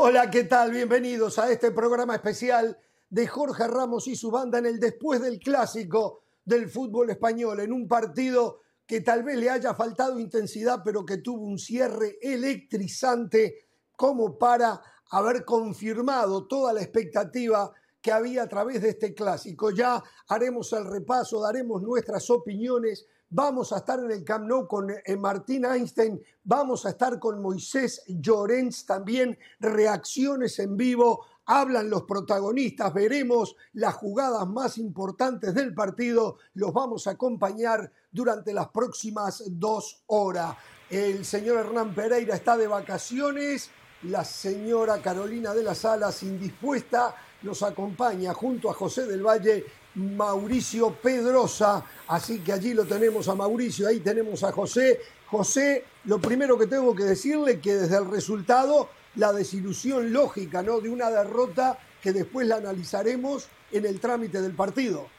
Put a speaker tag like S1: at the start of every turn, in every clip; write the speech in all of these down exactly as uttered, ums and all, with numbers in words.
S1: Hola, ¿qué tal? Bienvenidos a este programa especial de Jorge Ramos y su banda en el después del clásico del fútbol español, en un partido que tal vez le haya faltado intensidad, pero que tuvo un cierre electrizante como para haber confirmado toda la expectativa que había a través de este clásico. Ya haremos el repaso, daremos nuestras opiniones. Vamos a estar en el Camp Nou con eh, Martín Einstein, vamos a estar con Moisés Llorens también, reacciones en vivo, hablan los protagonistas, veremos las jugadas más importantes del partido, los vamos a acompañar durante las próximas dos horas. El señor Hernán Pereira está de vacaciones, la señora Carolina de las Alas indispuesta, nos acompaña junto a José del Valle Mauricio Pedrosa, así que allí lo tenemos a Mauricio, ahí tenemos a José. José, lo primero que tengo que decirle que desde el resultado, la desilusión lógica, ¿no?, de una derrota que después la analizaremos en el trámite del partido.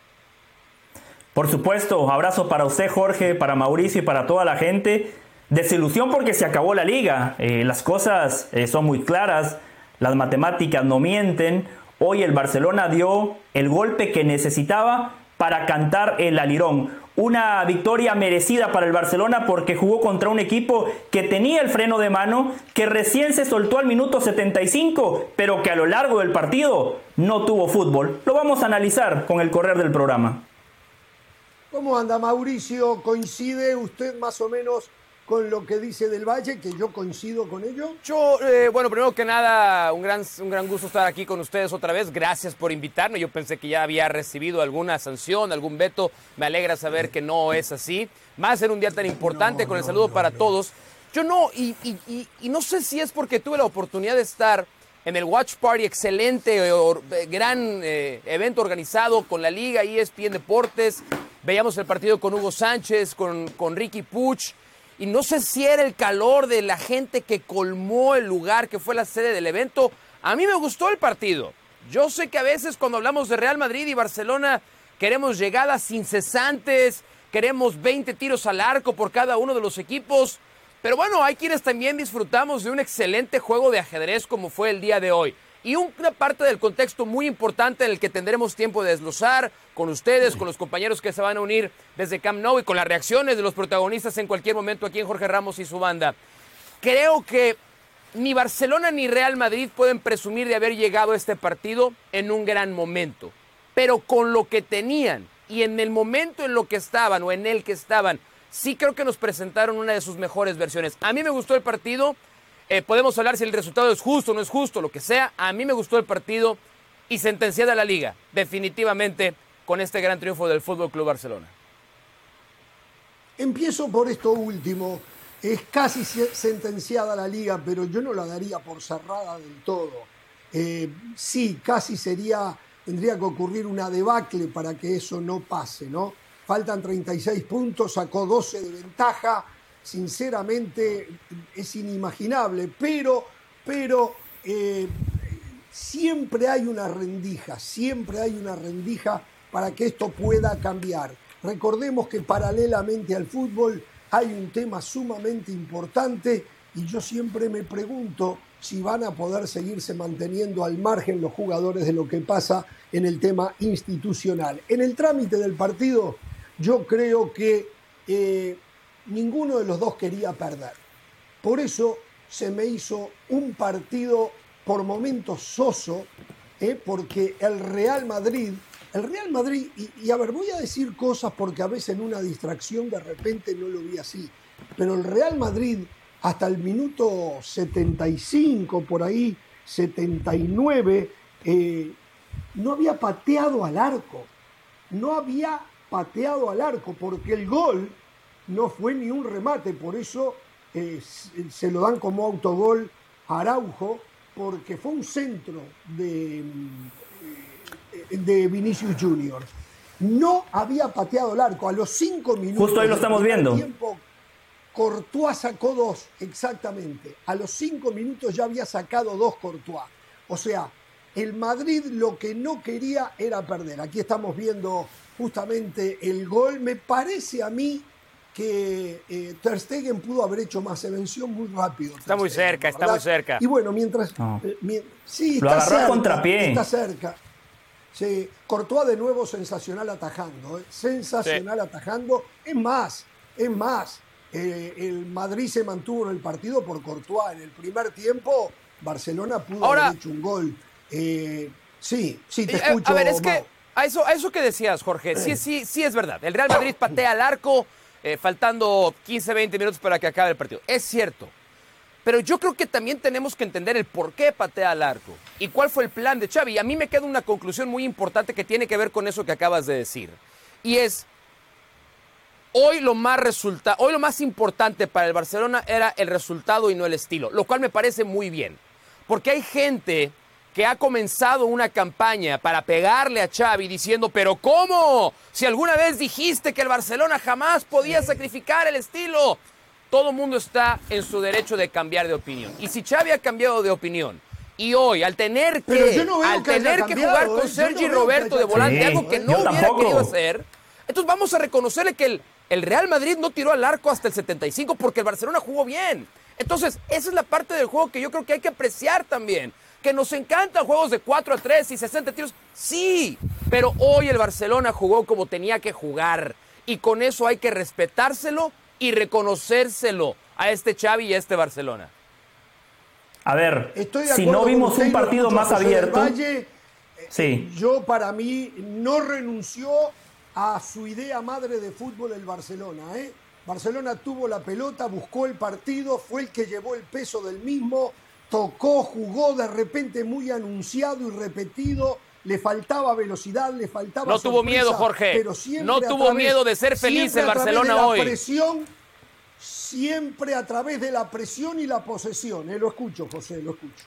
S2: Por supuesto, abrazo para usted, Jorge, para Mauricio y para toda la gente. Desilusión porque se acabó la liga, eh, las cosas eh, son muy claras, las matemáticas no mienten. Hoy el Barcelona dio el golpe que necesitaba para cantar el alirón. Una victoria merecida para el Barcelona porque jugó contra un equipo que tenía el freno de mano, que recién se soltó al minuto setenta y cinco, pero que a lo largo del partido no tuvo fútbol. Lo vamos a analizar con el correr del programa.
S1: ¿Cómo anda, Mauricio? ¿Coincide usted más o menos con lo que dice Del Valle, que yo coincido con ello?
S3: Yo, eh, bueno, primero que nada, un gran, un gran gusto estar aquí con ustedes otra vez. Gracias por invitarme. Yo pensé que ya había recibido alguna sanción, algún veto. Me alegra saber que no es así. Más en un día tan importante, no, con el no, saludo no, para no. todos. Yo no, y, y, y, y no sé si es porque tuve la oportunidad de estar en el Watch Party, excelente, or, gran eh, evento organizado con la Liga, E S P N Deportes. Veíamos el partido con Hugo Sánchez, con, con Ricky Puig. Y no sé si era el calor de la gente que colmó el lugar, que fue la sede del evento. A mí me gustó el partido. Yo sé que a veces cuando hablamos de Real Madrid y Barcelona queremos llegadas incesantes, queremos veinte tiros al arco por cada uno de los equipos. Pero bueno, hay quienes también disfrutamos de un excelente juego de ajedrez como fue el día de hoy. Y una parte del contexto muy importante en el que tendremos tiempo de desglosar con ustedes, con los compañeros que se van a unir desde Camp Nou y con las reacciones de los protagonistas en cualquier momento aquí en Jorge Ramos y su banda. Creo que ni Barcelona ni Real Madrid pueden presumir de haber llegado a este partido en un gran momento. Pero con lo que tenían y en el momento en lo que estaban o en el que estaban, sí creo que nos presentaron una de sus mejores versiones. A mí me gustó el partido. Eh, podemos hablar si el resultado es justo o no es justo, lo que sea. A mí me gustó el partido y sentenciada la Liga, definitivamente, con este gran triunfo del Fútbol Club Barcelona.
S1: Empiezo por esto último. Es casi sentenciada la Liga, pero yo no la daría por cerrada del todo. Eh, sí, casi sería, tendría que ocurrir una debacle para que eso no pase, ¿no? Faltan treinta y seis puntos, sacó doce de ventaja. Sinceramente es inimaginable, pero, pero eh, siempre hay una rendija, siempre hay una rendija para que esto pueda cambiar. Recordemos que paralelamente al fútbol hay un tema sumamente importante y yo siempre me pregunto si van a poder seguirse manteniendo al margen los jugadores de lo que pasa en el tema institucional. En el trámite del partido yo creo que eh, ninguno de los dos quería perder. Por eso se me hizo un partido por momentos soso, ¿eh? porque el Real Madrid, el Real Madrid, y, y a ver, voy a decir cosas porque a veces en una distracción de repente no lo vi así, pero el Real Madrid hasta el minuto setenta y cinco, por ahí, setenta y nueve, eh, no había pateado al arco, no había pateado al arco, porque el gol no fue ni un remate, por eso eh, se lo dan como autogol a Araujo, porque fue un centro de, de Vinicius Junior No había pateado el arco. A los cinco minutos...
S2: Justo ahí lo estamos viendo.
S1: Tiempo, Courtois sacó dos, exactamente. A los cinco minutos ya había sacado dos Courtois. O sea, el Madrid lo que no quería era perder. Aquí estamos viendo justamente el gol. Me parece a mí que eh, Ter Stegen pudo haber hecho más, se venció muy rápido.
S3: Está muy
S1: Stegen,
S3: cerca,
S1: ¿verdad?
S3: está muy cerca.
S1: Y bueno, mientras...
S2: No.
S1: Eh, mi, sí,
S2: Lo
S1: está
S2: agarró a
S1: cerca,
S2: contrapié.
S1: está cerca. Sí, Courtois de nuevo sensacional atajando, ¿eh? sensacional sí. atajando. Es más, es más, eh, el Madrid se mantuvo en el partido por Courtois. En el primer tiempo, Barcelona pudo
S3: Ahora,
S1: haber hecho un gol. Eh, sí, sí, te
S3: eh,
S1: escucho.
S3: A ver, es
S1: Mau.
S3: que a eso, a eso que decías, Jorge, sí, sí, sí es verdad. El Real Madrid patea al arco eh, faltando quince, veinte minutos para que acabe el partido. Es cierto. Pero yo creo que también tenemos que entender el por qué patea al arco y cuál fue el plan de Xavi. Y a mí me queda una conclusión muy importante que tiene que ver con eso que acabas de decir. Y es, hoy lo más resulta, hoy lo más importante para el Barcelona era el resultado y no el estilo, lo cual me parece muy bien. Porque hay gente que ha comenzado una campaña para pegarle a Xavi diciendo, pero ¿cómo? Si alguna vez dijiste que el Barcelona jamás podía sacrificar el estilo. Todo el mundo está en su derecho de cambiar de opinión. Y si Xavi ha cambiado de opinión y hoy, al tener que,
S1: no
S3: al
S1: que
S3: tener que jugar
S1: cambiado,
S3: con
S1: ¿eh?
S3: Sergi
S1: no
S3: Roberto de volante,
S2: sí,
S3: algo que no
S2: yo
S3: hubiera
S2: tampoco.
S3: querido hacer, entonces vamos a reconocerle que el, el Real Madrid no tiró al arco hasta el setenta y cinco porque el Barcelona jugó bien. Entonces, esa es la parte del juego que yo creo que hay que apreciar también. Que nos encantan juegos de cuatro a tres y sesenta tiros, sí, pero hoy el Barcelona jugó como tenía que jugar y con eso hay que respetárselo y reconocérselo a este Xavi y a este Barcelona.
S2: A ver, si
S1: acuerdo
S2: no vimos
S1: usted,
S2: un partido más
S1: José del
S2: abierto...
S1: Valle,
S2: Sí.
S1: Yo, para mí, no renunció a su idea madre de fútbol el Barcelona. ¿eh? Barcelona tuvo la pelota, buscó el partido, fue el que llevó el peso del mismo, tocó, jugó de repente muy anunciado y repetido. Le faltaba velocidad, le faltaba
S3: No
S1: sorpresa,
S3: tuvo miedo, Jorge.
S1: Pero siempre
S3: no
S1: a
S3: tuvo
S1: través,
S3: miedo de ser feliz en
S1: siempre a través
S3: Barcelona
S1: de la
S3: hoy.
S1: Presión, siempre a través de la presión y la posesión. ¿eh? Lo escucho, José, lo escucho.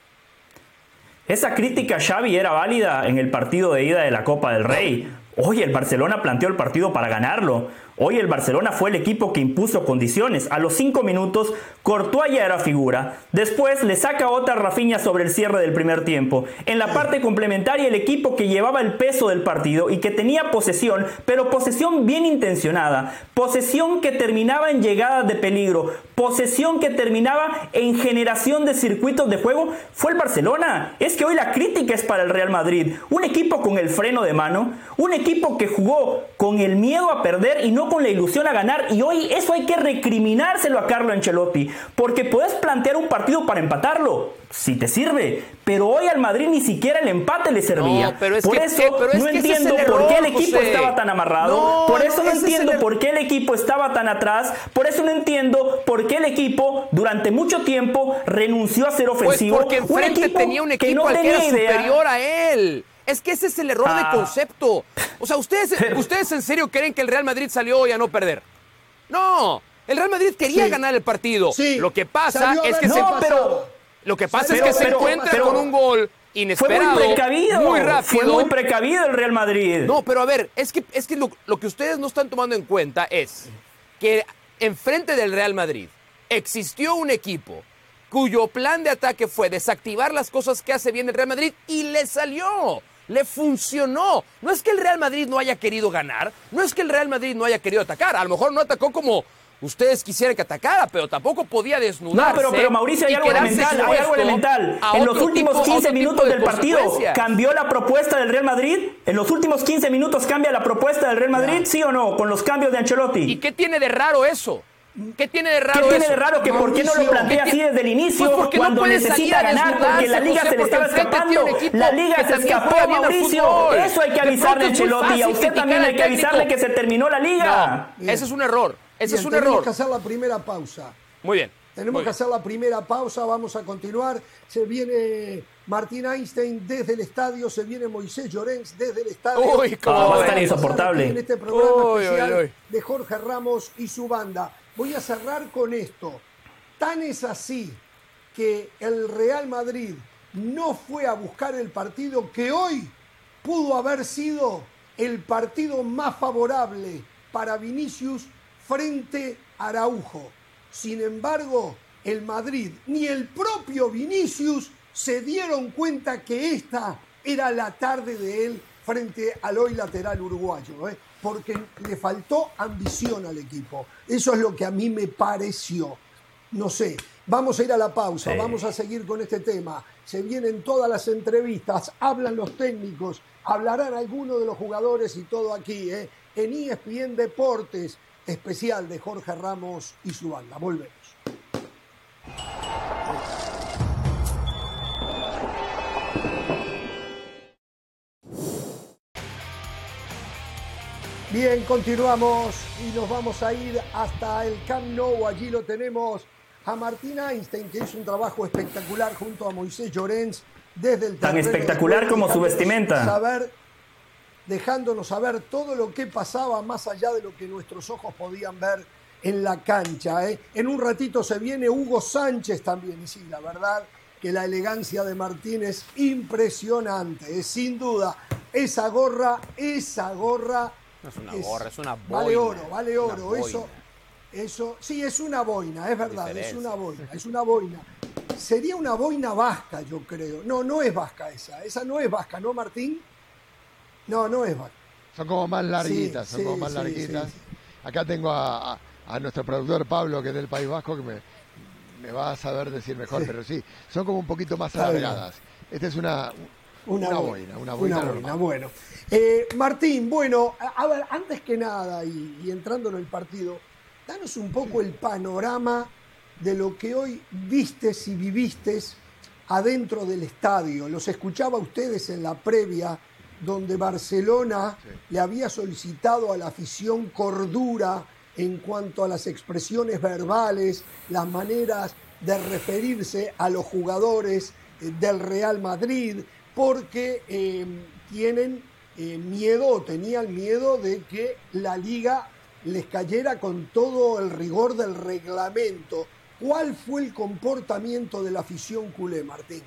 S2: Esa crítica a Xavi era válida en el partido de ida de la Copa del Rey. Hoy el Barcelona planteó el partido para ganarlo. Hoy el Barcelona fue el equipo que impuso condiciones. A los cinco minutos, Courtois ya era figura. Después le saca otra Rafinha sobre el cierre del primer tiempo. En la parte complementaria, el equipo que llevaba el peso del partido y que tenía posesión, pero posesión bien intencionada. Posesión que terminaba en llegadas de peligro. Posesión que terminaba en generación de circuitos de juego. Fue el Barcelona. Es que hoy la crítica es para el Real Madrid. Un equipo con el freno de mano. Un equipo que jugó con el miedo a perder y no con la ilusión a ganar, y hoy eso hay que recriminárselo a Carlo Ancelotti, porque puedes plantear un partido para empatarlo, si te sirve, pero hoy al Madrid ni siquiera el empate le servía.
S3: No, pero es
S2: por
S3: que,
S2: eso
S3: ¿qué? Pero es
S2: no
S3: que
S2: entiendo
S3: ese es el
S2: por qué el
S3: error,
S2: equipo
S3: José.
S2: estaba tan amarrado,
S3: No,
S2: por eso
S3: no,
S2: no
S3: ese es
S2: entiendo
S3: el er-
S2: por qué el equipo estaba tan atrás, por eso no entiendo por qué el equipo durante mucho tiempo renunció a ser
S3: Pues
S2: ofensivo.
S3: porque enfrente
S2: equipo
S3: tenía un equipo
S2: no
S3: al que era
S2: tenía idea.
S3: superior a él. Es que ese es el error
S2: Ah.
S3: de concepto. O sea, ¿ustedes, ¿ustedes en serio creen que el Real Madrid salió hoy a no perder? No, el Real Madrid quería
S1: Sí.
S3: ganar el partido.
S1: Sí.
S3: Lo que pasa
S1: Salió a
S3: es
S1: ver
S3: que
S1: qué
S3: se...
S2: No, pero-
S1: pasaba.
S3: Lo que pasa
S1: Pero-
S3: es que se
S1: pero-
S3: encuentra
S2: pero-
S3: con un gol
S2: Fue
S3: inesperado,
S2: muy precavido,
S3: muy rápido.
S2: fue muy precavido el Real Madrid.
S3: No, pero a ver, es que, es que lo, lo que ustedes no están tomando en cuenta es que enfrente del Real Madrid existió un equipo cuyo plan de ataque fue desactivar las cosas que hace bien el Real Madrid y le salió, le funcionó. No es que el Real Madrid no haya querido ganar, no es que el Real Madrid no haya querido atacar, a lo mejor no atacó como ustedes quisieran que atacara, pero tampoco podía desnudarse.
S2: No, pero, pero Mauricio, hay
S3: y
S2: algo
S3: quedarse
S2: elemental, hay algo
S3: expuesto
S2: elemental.
S3: a
S2: En los
S3: otro
S2: últimos
S3: tipo-
S2: quince
S3: otro tipo
S2: minutos
S3: de
S2: del partido,
S3: consecuencias.
S2: ¿cambió la propuesta del Real Madrid? ¿En los últimos quince minutos cambia la propuesta del Real Madrid? ¿Sí o no? Con los cambios de Ancelotti.
S3: ¿Y qué tiene de raro eso? ¿Qué tiene de
S2: ¿Qué
S3: raro
S2: tiene
S3: eso?
S2: de raro que por qué no lo
S1: Mauricio,
S2: plantea
S3: ¿qué
S2: así
S3: tiene-
S2: desde el inicio
S3: Pues porque no
S2: cuando
S3: puede salir
S2: necesita
S3: a
S2: ganar? Porque la
S3: desnudarse,
S2: liga
S3: José,
S2: se le
S3: porque
S2: estaba
S3: enfrente tiene
S2: escapando.
S3: un equipo
S2: La liga
S3: que
S2: se
S3: también
S2: escapó,
S3: juega bien al
S2: Mauricio.
S3: fútbol.
S2: Eso hay que
S3: De
S2: avisarle a
S3: pronto es muy
S2: Ancelotti. Y a
S3: fácil
S2: usted también
S3: criticar
S2: hay
S3: al
S2: que avisarle
S3: técnico.
S2: que se terminó la liga.
S3: No, ese es un error. Ese
S1: Bien,
S3: es un
S1: tenemos
S3: error.
S1: que hacer la primera pausa.
S3: Muy bien.
S1: Tenemos
S3: muy
S1: que
S3: bien.
S1: hacer la primera pausa, vamos a continuar. Se viene Martín Einstein desde el estadio, se viene Moisés Llorens desde el estadio.
S3: Uy, cómo
S2: Ah, va a
S3: va
S2: estar
S3: a
S2: insoportable.
S1: En este programa
S3: Uy,
S1: especial
S3: uy, uy.
S1: de Jorge Ramos y su banda. Voy a cerrar con esto. Tan es así que el Real Madrid no fue a buscar el partido que hoy pudo haber sido el partido más favorable para Vinicius frente a Araujo. Sin embargo, el Madrid ni el propio Vinicius se dieron cuenta que esta era la tarde de él frente al hoy lateral uruguayo. ¿eh? porque le faltó ambición al equipo. Eso es lo que a mí me pareció. No sé, vamos a ir a la pausa, sí. Vamos a seguir con este tema. Se vienen todas las entrevistas, hablan los técnicos, hablarán algunos de los jugadores y todo aquí, ¿eh? En E S P N Deportes, especial de Jorge Ramos y su banda. Volvemos. Bien, continuamos y nos vamos a ir hasta el Camp Nou. Allí lo tenemos a Martín Einstein, que hizo un trabajo espectacular junto a Moisés Llorens desde el
S2: tan espectacular como su vestimenta.
S1: Saber, dejándonos saber todo lo que pasaba más allá de lo que nuestros ojos podían ver en la cancha. ¿eh? En un ratito se viene Hugo Sánchez también. Y sí, la verdad que la elegancia de Martín es impresionante. ¿eh? Sin duda, esa gorra, esa gorra...
S3: No es una gorra, es, es una boina.
S1: Vale oro, vale oro. Eso, eso, sí, es una boina, es verdad, es una boina, es una boina. Sería una boina vasca, yo creo. No, no es vasca esa, esa no es vasca, ¿no, Martín? No, no es vasca.
S4: Son como más larguitas,
S1: sí,
S4: son
S1: sí,
S4: como más
S1: sí,
S4: larguitas.
S1: Sí, sí.
S4: Acá tengo a, a, a nuestro productor Pablo, que es del País Vasco, que me, me va a saber decir mejor, sí. Pero sí, son como un poquito más alargadas. Esta es una...
S1: Una,
S4: una
S1: boina,
S4: boina, una boina,
S1: una boina bueno. Eh, Martín, bueno, a, a ver, antes que nada, y, y entrando en el partido, danos un poco el panorama de lo que hoy vistes y vivistes adentro del estadio. Los escuchaba a ustedes en la previa, donde Barcelona sí. le había solicitado a la afición cordura en cuanto a las expresiones verbales, las maneras de referirse a los jugadores eh, del Real Madrid, porque eh, tienen eh, miedo, tenían miedo de que la Liga les cayera con todo el rigor del reglamento. ¿Cuál fue el comportamiento de la afición culé, Martín?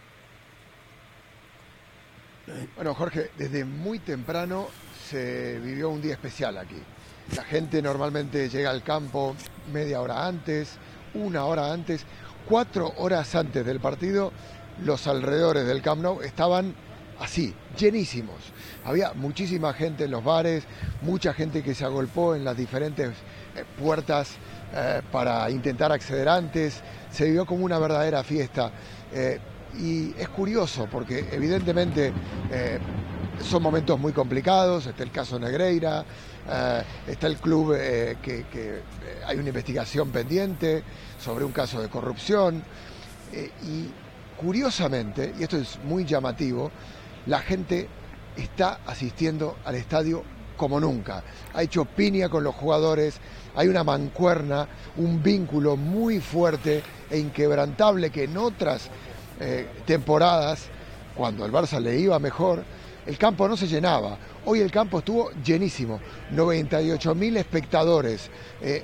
S4: Bueno, Jorge, desde muy temprano se vivió un día especial aquí. La gente normalmente llega al campo media hora antes, una hora antes, cuatro horas antes del partido. Los alrededores del Camp Nou estaban así, llenísimos. Había muchísima gente en los bares, mucha gente que se agolpó en las diferentes eh, puertas eh, para intentar acceder antes. Se vivió como una verdadera fiesta. Eh, y es curioso porque evidentemente eh, son momentos muy complicados. Está el caso Negreira, eh, está el club eh, que, que eh, hay una investigación pendiente sobre un caso de corrupción. Eh, y Curiosamente, y esto es muy llamativo, la gente está asistiendo al estadio como nunca. Ha hecho piña con los jugadores, hay una mancuerna, un vínculo muy fuerte e inquebrantable que en otras eh, temporadas, cuando al Barça le iba mejor, el campo no se llenaba. Hoy el campo estuvo llenísimo, noventa y ocho mil espectadores eh,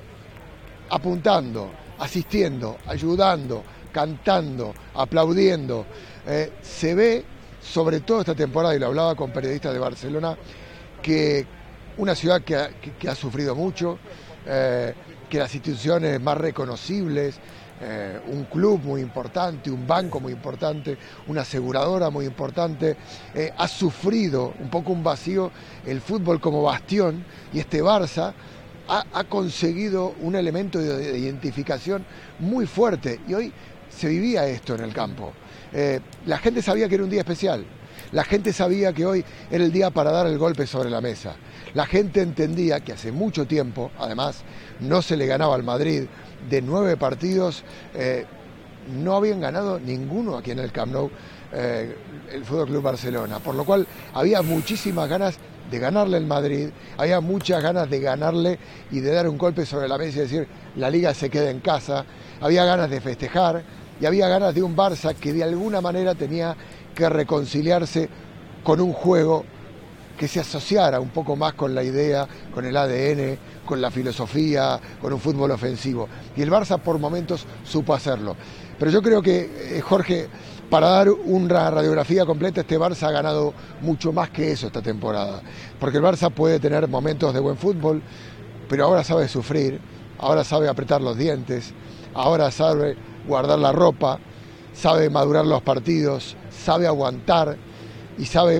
S4: apuntando, asistiendo, ayudando, cantando, aplaudiendo. Eh, se ve, sobre todo esta temporada, y lo hablaba con periodistas de Barcelona, que una ciudad que ha, que, que ha sufrido mucho, eh, que las instituciones más reconocibles, eh, un club muy importante, un banco muy importante, una aseguradora muy importante, eh, ha sufrido un poco un vacío el fútbol como bastión, y este Barça ha, ha conseguido un elemento de, de identificación muy fuerte, y hoy se vivía esto en el campo. Eh, la gente sabía que era un día especial. La gente sabía que hoy era el día para dar el golpe sobre la mesa. La gente entendía que hace mucho tiempo, además, no se le ganaba al Madrid. De nueve partidos, eh, no habían ganado ninguno aquí en el Camp Nou, eh, el Fútbol Club Barcelona. Por lo cual había muchísimas ganas de ganarle al Madrid, había muchas ganas de ganarle y de dar un golpe sobre la mesa y decir, la Liga se queda en casa. Había ganas de festejar y había ganas de un Barça que de alguna manera tenía que reconciliarse con un juego que se asociara un poco más con la idea, con el A D N, con la filosofía, con un fútbol ofensivo. Y el Barça por momentos supo hacerlo. Pero yo creo que, eh, Jorge, para dar una radiografía completa, este Barça ha ganado mucho más que eso esta temporada. Porque el Barça puede tener momentos de buen fútbol, pero ahora sabe sufrir, ahora sabe apretar los dientes, ahora sabe guardar la ropa, sabe madurar los partidos, sabe aguantar y sabe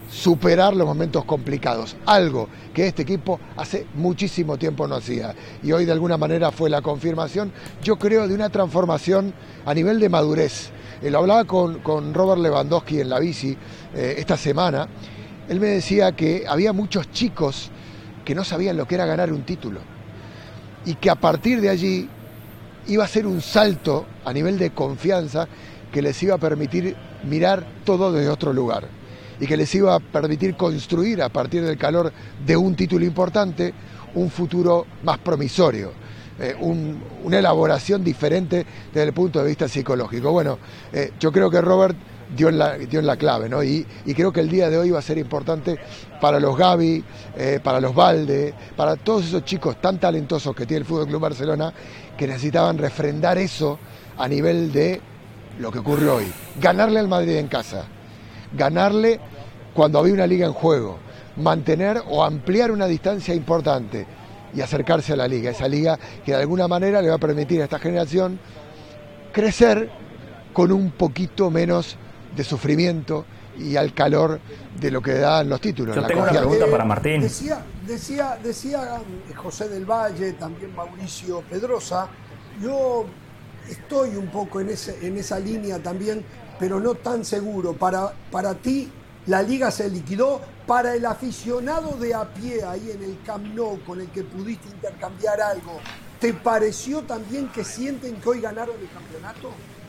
S4: superar los momentos complicados, algo que este equipo hace muchísimo tiempo no hacía, y hoy de alguna manera fue la confirmación, yo creo, de una transformación a nivel de madurez. Él hablaba con, con Robert Lewandowski en la bici eh, esta semana. Él me decía que había muchos chicos que no sabían lo que era ganar un título y que a partir de allí iba a ser un salto a nivel de confianza que les iba a permitir mirar todo desde otro lugar y que les iba a permitir construir a partir del calor de un título importante un futuro más promisorio, eh, un, una elaboración diferente desde el punto de vista psicológico. Bueno, eh, yo creo que Robert dio en la, dio en la clave, ¿no? Y, y creo que el día de hoy va a ser importante para los Gavi, eh, para los Valde, para todos esos chicos tan talentosos que tiene el Fútbol Club Barcelona, que necesitaban refrendar eso a nivel de lo que ocurrió hoy. Ganarle al Madrid en casa, ganarle cuando había una liga en juego, mantener o ampliar una distancia importante y acercarse a la liga, esa liga que de alguna manera le va a permitir a esta generación crecer con un poquito menos de sufrimiento y al calor de lo que dan los títulos.
S2: Yo
S4: la
S2: tengo una pregunta para Martín.
S1: Decía, decía, decía José del Valle, también Mauricio Pedrosa, yo estoy un poco en, ese, en esa línea también, pero no tan seguro. Para, para ti, la liga se liquidó. Para el aficionado de a pie ahí en el Camp Nou, con el que pudiste intercambiar algo, ¿te pareció también que sienten que hoy ganaron el campeonato?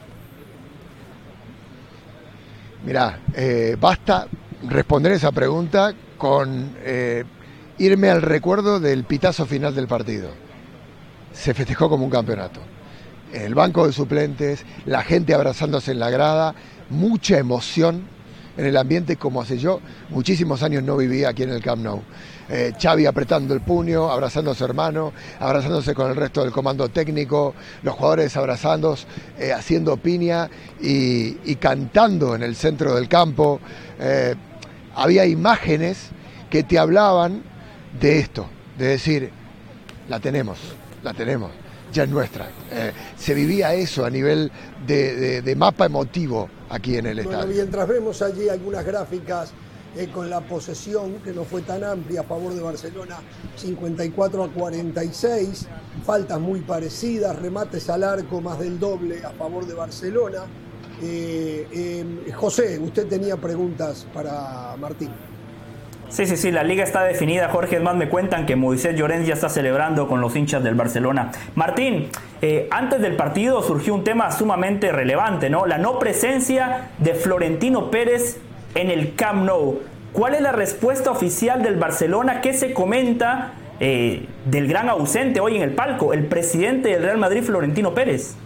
S4: Mirá, eh, basta responder esa pregunta con eh, irme al recuerdo del pitazo final del partido. Se festejó como un campeonato. En el banco de suplentes, la gente abrazándose en la grada, mucha emoción en el ambiente como hace yo muchísimos años no vivía aquí en el Camp Nou. Eh, Xavi apretando el puño, abrazando a su hermano, abrazándose con el resto del comando técnico, los jugadores abrazándose, eh, haciendo piña y, y cantando en el centro del campo. Eh, había imágenes que te hablaban de esto, de decir, la tenemos, la tenemos, ya es nuestra. Eh, se vivía eso a nivel de, de, de mapa emotivo aquí en el
S1: bueno,
S4: estadio.
S1: Mientras vemos allí algunas gráficas eh, con la posesión, que no fue tan amplia a favor de Barcelona, cincuenta y cuatro a cuarenta y seis, faltas muy parecidas, remates al arco más del doble a favor de Barcelona. Eh, eh, José, usted tenía preguntas para Martín.
S2: Sí, sí, sí, la liga está definida, Jorge. Es más, me cuentan que Moisés Llorens ya está celebrando con los hinchas del Barcelona. Martín, eh, antes del partido surgió un tema sumamente relevante, ¿no? La no presencia de Florentino Pérez en el Camp Nou. ¿Cuál es la respuesta oficial del Barcelona? ¿Qué se comenta eh, del gran ausente hoy en el palco, el presidente del Real Madrid, Florentino Pérez?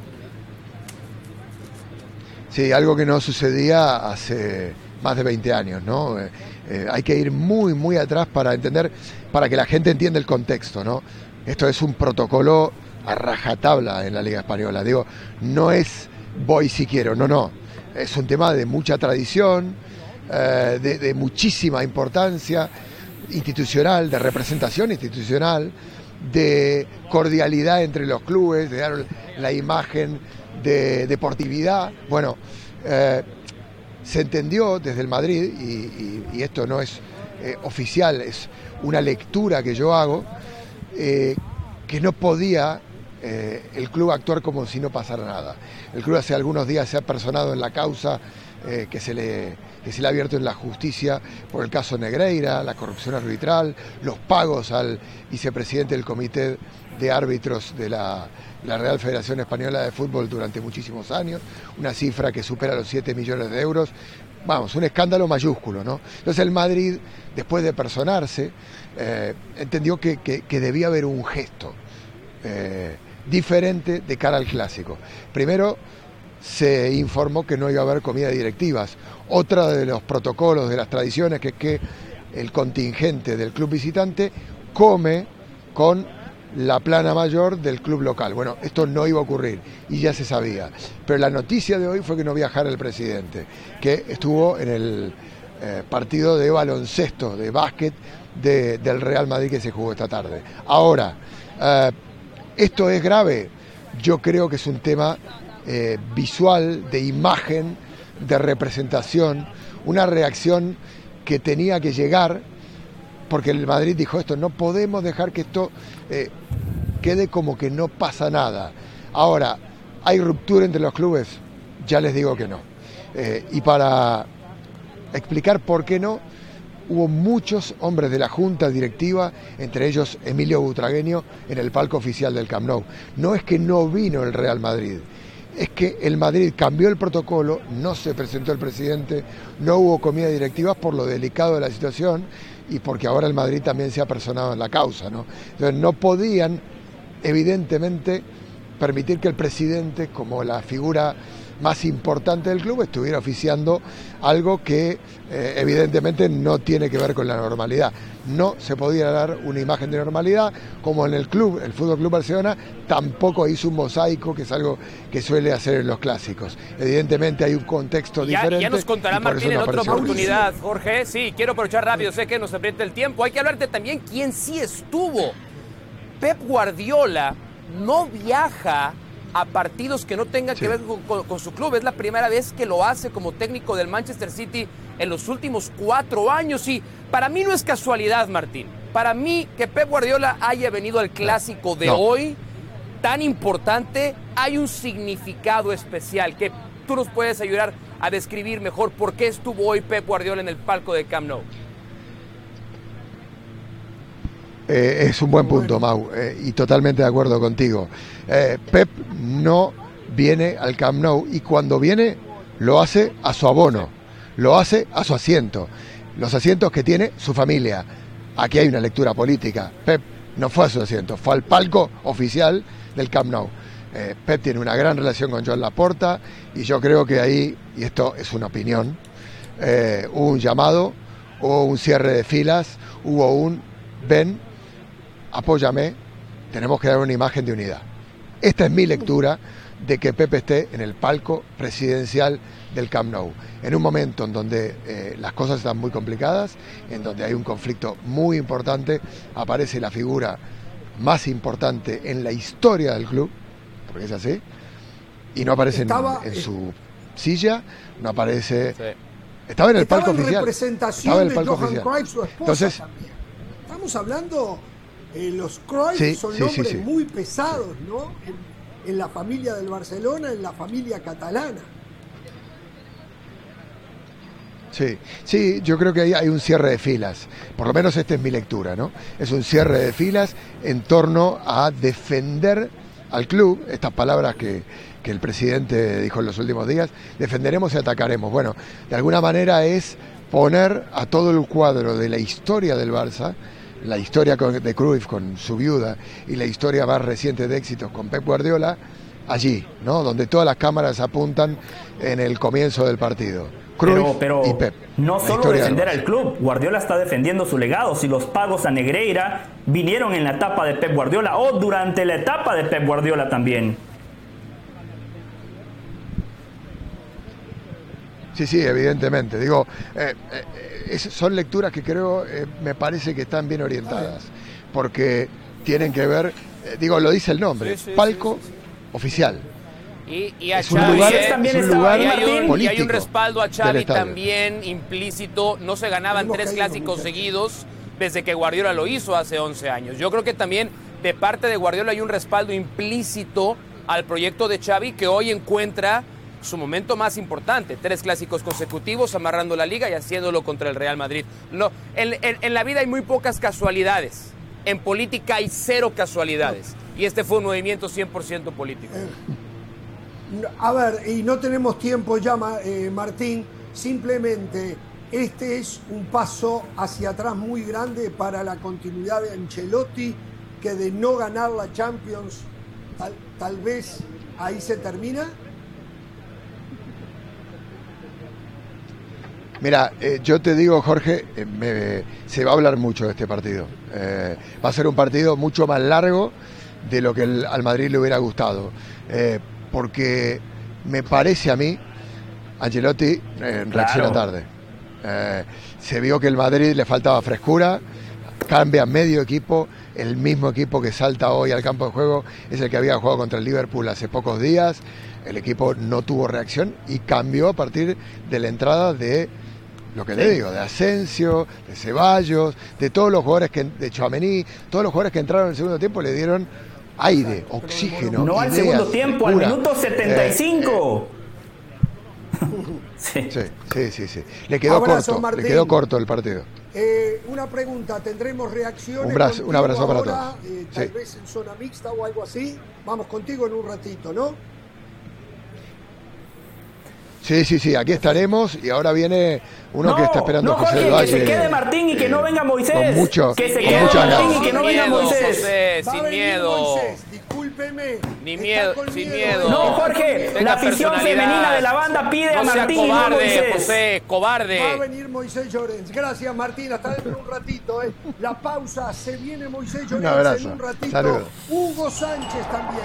S4: Sí, algo que no sucedía hace más de veinte años, ¿no? Eh, eh, hay que ir muy, muy atrás para entender, para que la gente entienda el contexto, ¿no? Esto es un protocolo a rajatabla en la Liga Española. Digo, no es voy si quiero, no, no. Es un tema de mucha tradición, eh, de, de muchísima importancia institucional, de representación institucional, de cordialidad entre los clubes, de dar la imagen de deportividad. Bueno, eh, se entendió desde el Madrid, y, y, y esto no es eh, oficial, es una lectura que yo hago, eh, que no podía eh, el club actuar como si no pasara nada. El club hace algunos días se ha personado en la causa eh, que, se le, que se le ha abierto en la justicia por el caso Negreira, la corrupción arbitral, los pagos al vicepresidente del comité de árbitros de la, la Real Federación Española de Fútbol durante muchísimos años, una cifra que supera los siete millones de euros. Vamos, un escándalo mayúsculo, ¿no? Entonces el Madrid, después de personarse, eh, entendió que, que, que debía haber un gesto eh, diferente de cara al Clásico. Primero, se informó que no iba a haber comida de directivas. Otra de los protocolos, de las tradiciones, que es que el contingente del club visitante come con la plana mayor del club local. Bueno, esto no iba a ocurrir y ya se sabía. Pero la noticia de hoy fue que no viajara el presidente, que estuvo en el eh, partido de baloncesto, de básquet de, del Real Madrid que se jugó esta tarde. Ahora, eh, ¿esto es grave? Yo creo que es un tema eh, visual, de imagen, de representación, una reacción que tenía que llegar, porque el Madrid dijo esto, no podemos dejar que esto eh, quede como que no pasa nada. Ahora, ¿hay ruptura entre los clubes? Ya les digo que no. Eh, y para explicar por qué no, hubo muchos hombres de la junta directiva, entre ellos Emilio Butragueño, en el palco oficial del Camp Nou. No es que no vino el Real Madrid, es que el Madrid cambió el protocolo, no se presentó el presidente, no hubo comida directiva por lo delicado de la situación y porque ahora el Madrid también se ha personado en la causa, ¿no? Entonces no podían, evidentemente, permitir que el presidente, como la figura más importante del club, estuviera oficiando algo que eh, evidentemente no tiene que ver con la normalidad. No se podía dar una imagen de normalidad, como en el club, el Fútbol Club Barcelona, tampoco hizo un mosaico, que es algo que suele hacer en los clásicos. Evidentemente hay un contexto
S3: ya,
S4: diferente.
S3: Ya nos contará Martín
S4: no
S3: en otra oportunidad,
S4: Mauricio.
S3: Jorge. Sí, quiero aprovechar rápido, sé que nos aprieta el tiempo. Hay que hablarte también quién sí estuvo. Pep Guardiola no viaja a partidos que no tengan sí. que ver con, con, con su club. Es la primera vez que lo hace como técnico del Manchester City en los últimos cuatro años. Y para mí no es casualidad, Martín. Para mí que Pep Guardiola haya venido al clásico de no. hoy, tan importante, hay un significado especial que tú nos puedes ayudar a describir mejor por qué estuvo hoy Pep Guardiola en el palco de Camp Nou.
S4: Eh, es un buen punto, Mau, eh, y totalmente de acuerdo contigo. Eh, Pep no viene al Camp Nou y cuando viene lo hace a su abono, lo hace a su asiento, los asientos que tiene su familia. Aquí hay una lectura política. Pep no fue a su asiento, fue al palco oficial del Camp Nou. Eh, Pep tiene una gran relación con Joan Laporta y yo creo que ahí, y esto es una opinión, eh, hubo un llamado, hubo un cierre de filas, hubo un ven, apóyame, tenemos que dar una imagen de unidad. Esta es mi lectura de que Pep esté en el palco presidencial del Camp Nou, en un momento en donde eh, las cosas están muy complicadas, en donde hay un conflicto muy importante, aparece la figura más importante en la historia del club, porque es así, y no aparece Estaba, en, en su silla, no aparece... Sí. Estaba en el
S1: Estaba
S4: palco
S1: en
S4: oficial.
S1: Representación
S4: Estaba en el
S1: de
S4: palco
S1: Johan
S4: oficial.
S1: Cruyff, su esposa. Entonces, también. Estamos hablando... Eh, los Cruyff sí, son sí, nombres sí, sí. muy pesados, ¿no? En, en la familia del Barcelona, en la familia catalana.
S4: Sí, sí, yo creo que hay, hay un cierre de filas, por lo menos esta es mi lectura, ¿no? Es un cierre de filas en torno a defender al club, estas palabras que, que el presidente dijo en los últimos días, defenderemos y atacaremos. Bueno, de alguna manera es poner a todo el cuadro de la historia del Barça, la historia de Cruyff con su viuda y la historia más reciente de éxitos con Pep Guardiola, allí, ¿no? Donde todas las cámaras apuntan en el comienzo del partido. Cruyff
S2: pero, pero
S4: y Pep.
S2: No solo defender al club, Guardiola está defendiendo su legado. Si los pagos a Negreira vinieron en la etapa de Pep Guardiola o durante la etapa de Pep Guardiola también.
S4: Sí, sí, evidentemente. Digo, eh, eh, es, son lecturas que creo, eh, me parece que están bien orientadas, porque tienen que ver, eh, digo, lo dice el nombre, sí, sí, palco sí, sí, sí. oficial.
S3: Y, y a
S4: es
S3: Xavi
S4: un lugar,
S3: también
S4: es un lugar
S3: y hay un, y hay un respaldo a Xavi
S4: también
S3: también implícito. No se ganaban Hemos tres clásicos seguidos desde que Guardiola lo hizo hace once años. Yo creo que también de parte de Guardiola hay un respaldo implícito al proyecto de Xavi, que hoy encuentra su momento más importante, tres clásicos consecutivos, amarrando la liga y haciéndolo contra el Real Madrid. No, en, en, en la vida hay muy pocas casualidades, en política hay cero casualidades, y este fue un movimiento cien por ciento político.
S1: Eh, a ver, y no tenemos tiempo ya, eh, Martín, simplemente este es un paso hacia atrás muy grande para la continuidad de Ancelotti, que de no ganar la Champions, tal, tal vez ahí se termina.
S4: Mira, eh, yo te digo, Jorge, eh, me, se va a hablar mucho de este partido. Eh, va a ser un partido mucho más largo de lo que el, al Madrid le hubiera gustado. Eh, porque me parece a mí, Ancelotti eh, reacciona claro. tarde. Eh, se vio que el Madrid le faltaba frescura, cambia medio equipo, el mismo equipo que salta hoy al campo de juego es el que había jugado contra el Liverpool hace pocos días. El equipo no tuvo reacción y cambió a partir de la entrada de lo que le digo, de Asensio, de Ceballos, de todos los jugadores que, de Tchouaméni, todos los jugadores que entraron en el segundo tiempo le dieron aire, oxígeno.
S2: No al segundo tiempo, al minuto setenta y cinco.
S4: Eh, eh. Sí. Sí, sí, sí, sí. Le quedó Abrazo, corto, Martín. Le quedó corto el partido.
S1: Eh, una pregunta, ¿tendremos reacciones?
S4: Un, brazo, un abrazo
S1: ahora,
S4: para todos.
S1: Eh, tal
S4: sí.
S1: vez en zona mixta o algo así. Vamos contigo en un ratito, ¿no?
S4: Sí, sí, sí, aquí estaremos y ahora viene uno
S2: no,
S4: que está esperando
S2: no,
S4: a José
S2: Jorge,
S4: Valle.
S2: Que se quede Martín y que eh, no venga Moisés.
S4: Con mucho,
S2: que se
S4: con
S2: quede
S4: mucha
S2: Martín
S4: ganas.
S2: y que no venga
S3: miedo,
S2: Moisés.
S3: José,
S1: Va
S3: sin
S1: a venir
S3: miedo.
S1: Moisés, discúlpeme.
S3: Ni miedo, sin miedo.
S2: No, Jorge,
S3: Tenga
S2: la afición femenina de la banda pide
S3: no
S2: a Martín
S3: sea cobarde,
S2: y no Moisés.
S3: José, cobarde.
S1: Va a venir Moisés Llorens. Gracias, Martín. Hasta dentro de un ratito. ¿eh? La pausa. Se viene Moisés Llorens
S4: un abrazo.
S1: en un ratito.
S4: Saludos.
S1: Hugo Sánchez también.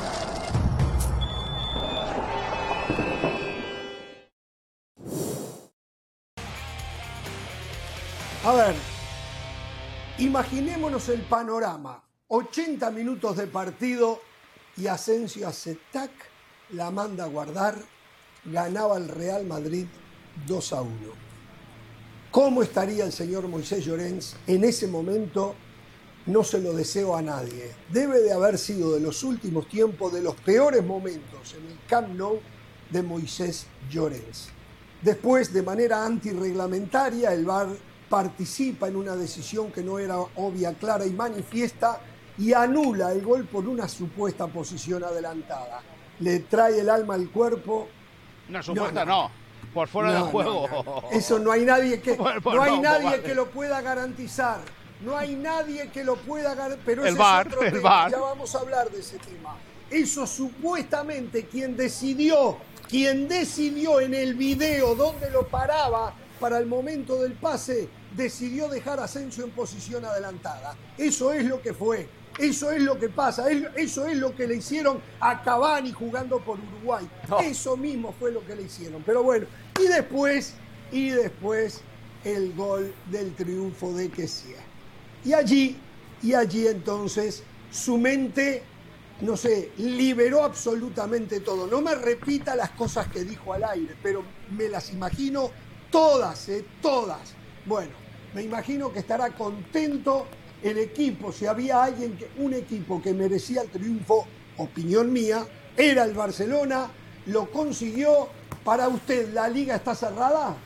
S1: A ver, imaginémonos el panorama. ochenta minutos de partido y Asensio hace tac, la manda a guardar, ganaba el Real Madrid dos a uno. ¿Cómo estaría el señor Moisés Llorens en ese momento? No se lo deseo a nadie. Debe de haber sido de los últimos tiempos, de los peores momentos en el Camp Nou de Moisés Llorens. Después, de manera antirreglamentaria, el V A R participa en una decisión que no era obvia, clara y manifiesta y anula el gol por una supuesta posición adelantada. Le trae el alma al cuerpo.
S5: Una supuesta no, no. por fuera
S1: no,
S5: del juego.
S1: No, no. Eso no hay nadie que
S5: por, por,
S1: no hay
S5: no,
S1: nadie
S5: vale.
S1: que lo pueda garantizar. No hay nadie que lo pueda garantizar. Pero
S5: el
S1: ese
S5: V A R,
S1: es otro
S5: el
S1: tema.
S5: V A R.
S1: Ya vamos a hablar de ese tema. Eso supuestamente quien decidió, quien decidió en el video dónde lo paraba para el momento del pase, decidió dejar a Asensio en posición adelantada. Eso es lo que fue. Eso es lo que pasa. Eso es lo que le hicieron a Cavani jugando por Uruguay. No. Eso mismo fue lo que le hicieron. Pero bueno, y después, y después el gol del triunfo de Kessie. Y allí, y allí entonces su mente, no sé, liberó absolutamente todo. No me repita las cosas que dijo al aire, pero me las imagino todas, eh, todas. Bueno, me imagino que estará contento el equipo. Si había alguien, que, un equipo que merecía el triunfo, opinión mía, era el Barcelona, lo consiguió. Para usted, ¿la liga está cerrada?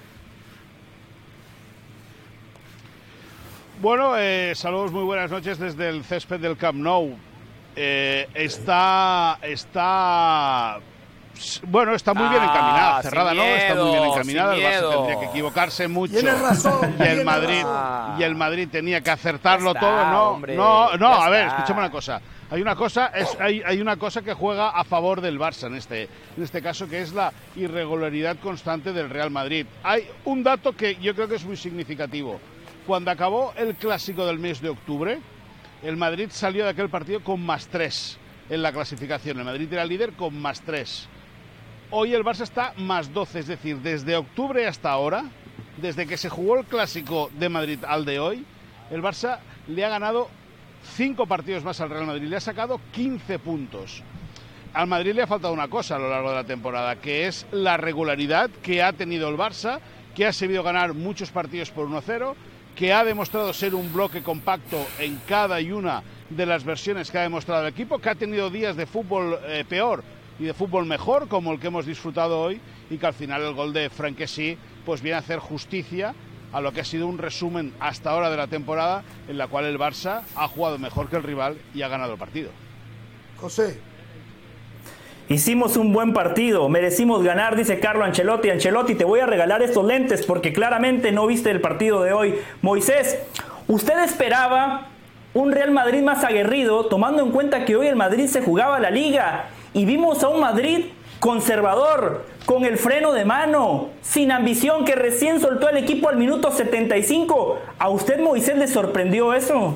S5: Bueno, eh, saludos, muy buenas noches desde el césped del Camp Nou. Eh, está, está, bueno, está muy bien encaminada,
S3: ah,
S5: cerrada no,
S3: miedo,
S5: está muy bien encaminada. El Barça
S3: miedo.
S5: tendría que equivocarse mucho.
S1: Tiene razón.
S5: Y el
S1: tiene
S5: Madrid,
S1: razón.
S5: y el Madrid tenía que acertarlo
S3: Ya está,
S5: todo. No,
S3: hombre,
S5: no, no.
S3: ya
S5: A ver,
S3: está.
S5: escúchame una cosa. Hay una cosa, es, hay, hay una cosa que juega a favor del Barça en este, en este caso, que es la irregularidad constante del Real Madrid. Hay un dato que yo creo que es muy significativo. Cuando acabó el clásico del mes de octubre, el Madrid salió de aquel partido con más tres en la clasificación. El Madrid era líder con más tres. Hoy el Barça está más doce, es decir, desde octubre hasta ahora, desde que se jugó el clásico de Madrid al de hoy, el Barça le ha ganado cinco partidos más al Real Madrid, le ha sacado quince puntos. Al Madrid le ha faltado una cosa a lo largo de la temporada, que es la regularidad que ha tenido el Barça, que ha sabido ganar muchos partidos por uno cero, que ha demostrado ser un bloque compacto en cada y una de las versiones que ha demostrado el equipo, que ha tenido días de fútbol eh, peor y de fútbol mejor, como el que hemos disfrutado hoy, y que al final el gol de Franck Kessie pues viene a hacer justicia a lo que ha sido un resumen hasta ahora de la temporada, en la cual el Barça ha jugado mejor que el rival y ha ganado el partido.
S1: José.
S2: Hicimos un buen partido, merecimos ganar, dice Carlo Ancelotti. Ancelotti, te voy a regalar estos lentes porque claramente no viste el partido de hoy. Moisés, ¿usted esperaba un Real Madrid más aguerrido, tomando en cuenta que hoy el Madrid se jugaba la Liga y vimos a un Madrid conservador, con el freno de mano, sin ambición, que recién soltó el equipo al minuto setenta y cinco? ¿A usted, Moisés, le sorprendió eso?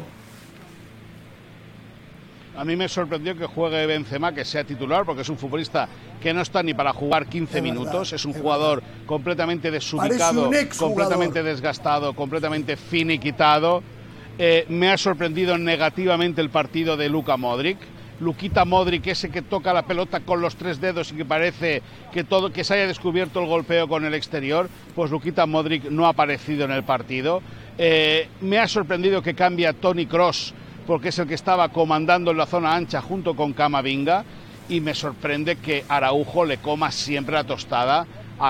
S5: A mí me sorprendió que juegue Benzema, que sea titular, porque es un futbolista que no está ni para jugar quince
S1: es
S5: minutos,
S1: verdad,
S5: es un
S1: es
S5: jugador
S1: verdad.
S5: completamente desubicado,
S1: un
S5: completamente desgastado, completamente finiquitado. Eh, me ha sorprendido negativamente el partido de Luka Modric. Luquita Modric, ese que toca la pelota con los tres dedos y que parece que todo que se haya descubierto el golpeo con el exterior, pues Luquita Modric no ha aparecido en el partido. Eh, me ha sorprendido que cambie a Toni Kroos, porque es el que estaba comandando en la zona ancha junto con Camavinga, y me sorprende que Araujo le coma siempre la tostada a,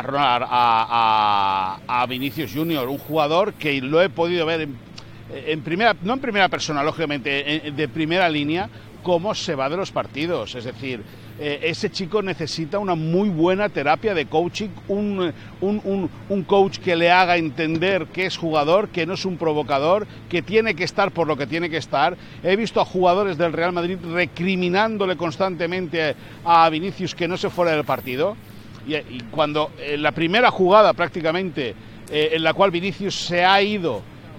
S5: a, a, a Vinicius Junior, un jugador que lo he podido ver en, en primera, no en primera persona, lógicamente, en, de primera línea, cómo se va de los partidos. Es decir, eh, ese chico necesita una muy buena terapia de coaching, un, un, un, un coach que le haga entender que es jugador, que no es un provocador, que tiene que estar por lo que tiene que estar. He visto a jugadores del Real Madrid recriminándole constantemente a Vinicius que no se fuera del partido, y, y cuando en la primera jugada prácticamente eh, en la cual Vinicius se ha ido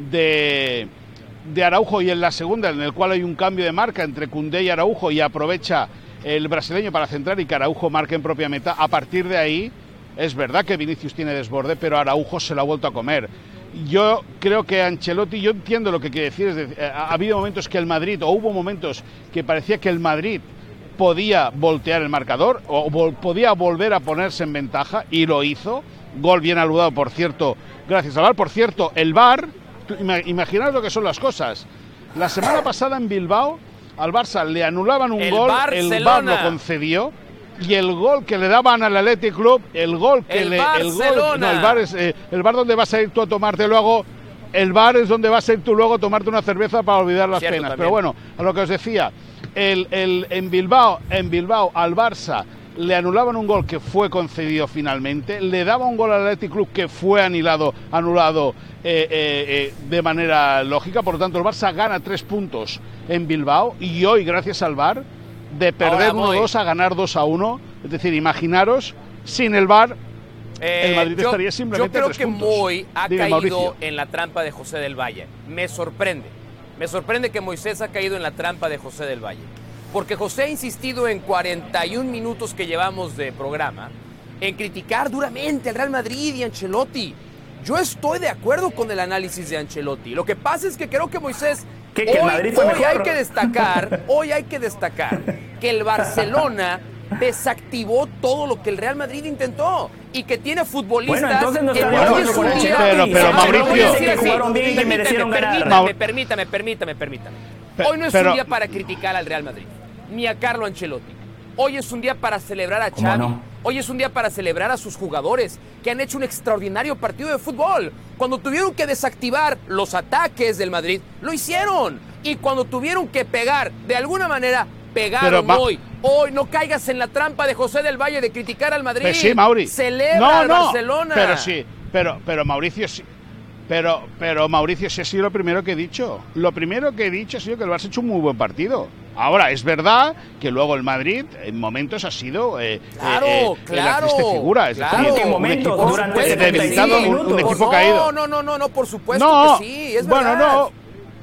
S5: de... de Araujo, y en la segunda en el cual hay un cambio de marca entre Koundé y Araujo y aprovecha el brasileño para centrar y que Araujo marque en propia meta, a partir de ahí es verdad que Vinicius tiene desborde, pero Araujo se lo ha vuelto a comer. Yo creo que Ancelotti, yo entiendo lo que quiere decir, es decir, ha habido momentos que el Madrid, o hubo momentos que parecía que el Madrid podía voltear el marcador o vol podía volver a ponerse en ventaja, y lo hizo. Gol bien anulado, por cierto, gracias al V A R. Por cierto, el V A R, imaginaos lo que son las cosas. La semana pasada en Bilbao al Barça le anulaban un
S3: el
S5: gol,
S3: Barcelona.
S5: el V A R lo concedió, y el gol que le daban al Athletic Club, el gol que
S3: el
S5: le
S3: Barcelona.
S5: el gol, no, el V A R es eh, el V A R donde vas a ir tú a tomarte luego, el V A R es donde vas a ir tú luego a tomarte una cerveza para olvidar las
S3: Cierto,
S5: penas.
S3: también.
S5: Pero bueno, a lo que os decía, el, el en Bilbao, en Bilbao al Barça le anulaban un gol que fue concedido finalmente, le daba un gol al Athletic Club que fue anulado, anulado eh, eh, eh, de manera lógica. Por lo tanto, el Barça gana tres puntos en Bilbao, y hoy, gracias al V A R, de perder uno dos a ganar dos a uno. Es decir, imaginaros, sin el V A R,
S3: Eh,
S5: el Madrid
S3: yo,
S5: estaría simplemente
S3: yo creo
S5: tres
S3: que
S5: puntos.
S3: Moy ha
S5: Dime,
S3: caído
S5: Mauricio.
S3: en la trampa de José del Valle. Me sorprende. Me sorprende que Moisés ha caído en la trampa de José del Valle. Porque José ha insistido en cuarenta y un minutos que llevamos de programa en criticar duramente al Real Madrid y a Ancelotti. Yo estoy de acuerdo con el análisis de Ancelotti. Lo que pasa es que creo que Moisés,
S2: ¿Qué, que el
S3: hoy,
S2: Madrid fue
S3: hoy
S2: mejor?
S3: hay que destacar, hoy hay que destacar que el Barcelona desactivó todo lo que el Real Madrid intentó, y que tiene futbolistas.
S2: Bueno, entonces no
S3: que
S2: está de
S3: hoy
S2: acuerdo
S3: es
S2: con
S3: un
S2: Ancelotti.
S3: día-
S5: Pero- pero,
S3: Ah,
S5: Mauricio-
S3: no, voy a decir
S2: que
S3: así.
S2: jugaron bien y que
S3: Permítame,
S2: merecieron ganar.
S3: Permítame, permítame, permítame, permítame.
S5: Pe-
S3: Hoy no es
S5: pero-
S3: un día para criticar al Real Madrid, ni a Carlo Ancelotti. Hoy es un día para celebrar a
S2: ¿Cómo
S3: Xavi.
S2: no?
S3: Hoy es un día para celebrar a sus jugadores, que han hecho un extraordinario partido de fútbol. Cuando tuvieron que desactivar los ataques del Madrid, lo hicieron. Y cuando tuvieron que pegar, de alguna manera, pegaron
S5: Pero va-
S3: hoy. Hoy no caigas en la trampa de José del Valle de criticar al Madrid.
S5: Pues sí, Mauri.
S3: Celebra
S5: no,
S3: al
S5: no,
S3: Barcelona.
S5: Pero sí, pero, pero Mauricio sí. Pero, pero Mauricio, sí ha sido lo primero que he dicho. Lo primero que he dicho ha sido que el Barça ha hecho un muy buen partido. Ahora, es verdad que luego el Madrid en momentos ha sido eh,
S3: Claro,
S5: eh, eh,
S3: claro,
S5: la triste figura. Es
S3: claro.
S5: decir,
S2: ¿En qué
S5: un
S2: momentos?
S5: equipo
S2: Durante
S5: debilitado,
S2: setenta y cinco
S5: un, un
S2: minutos.
S5: equipo
S3: no,
S5: caído.
S3: No, no, no, no, por supuesto
S5: No,
S3: que sí, es
S5: bueno,
S3: verdad.
S5: no.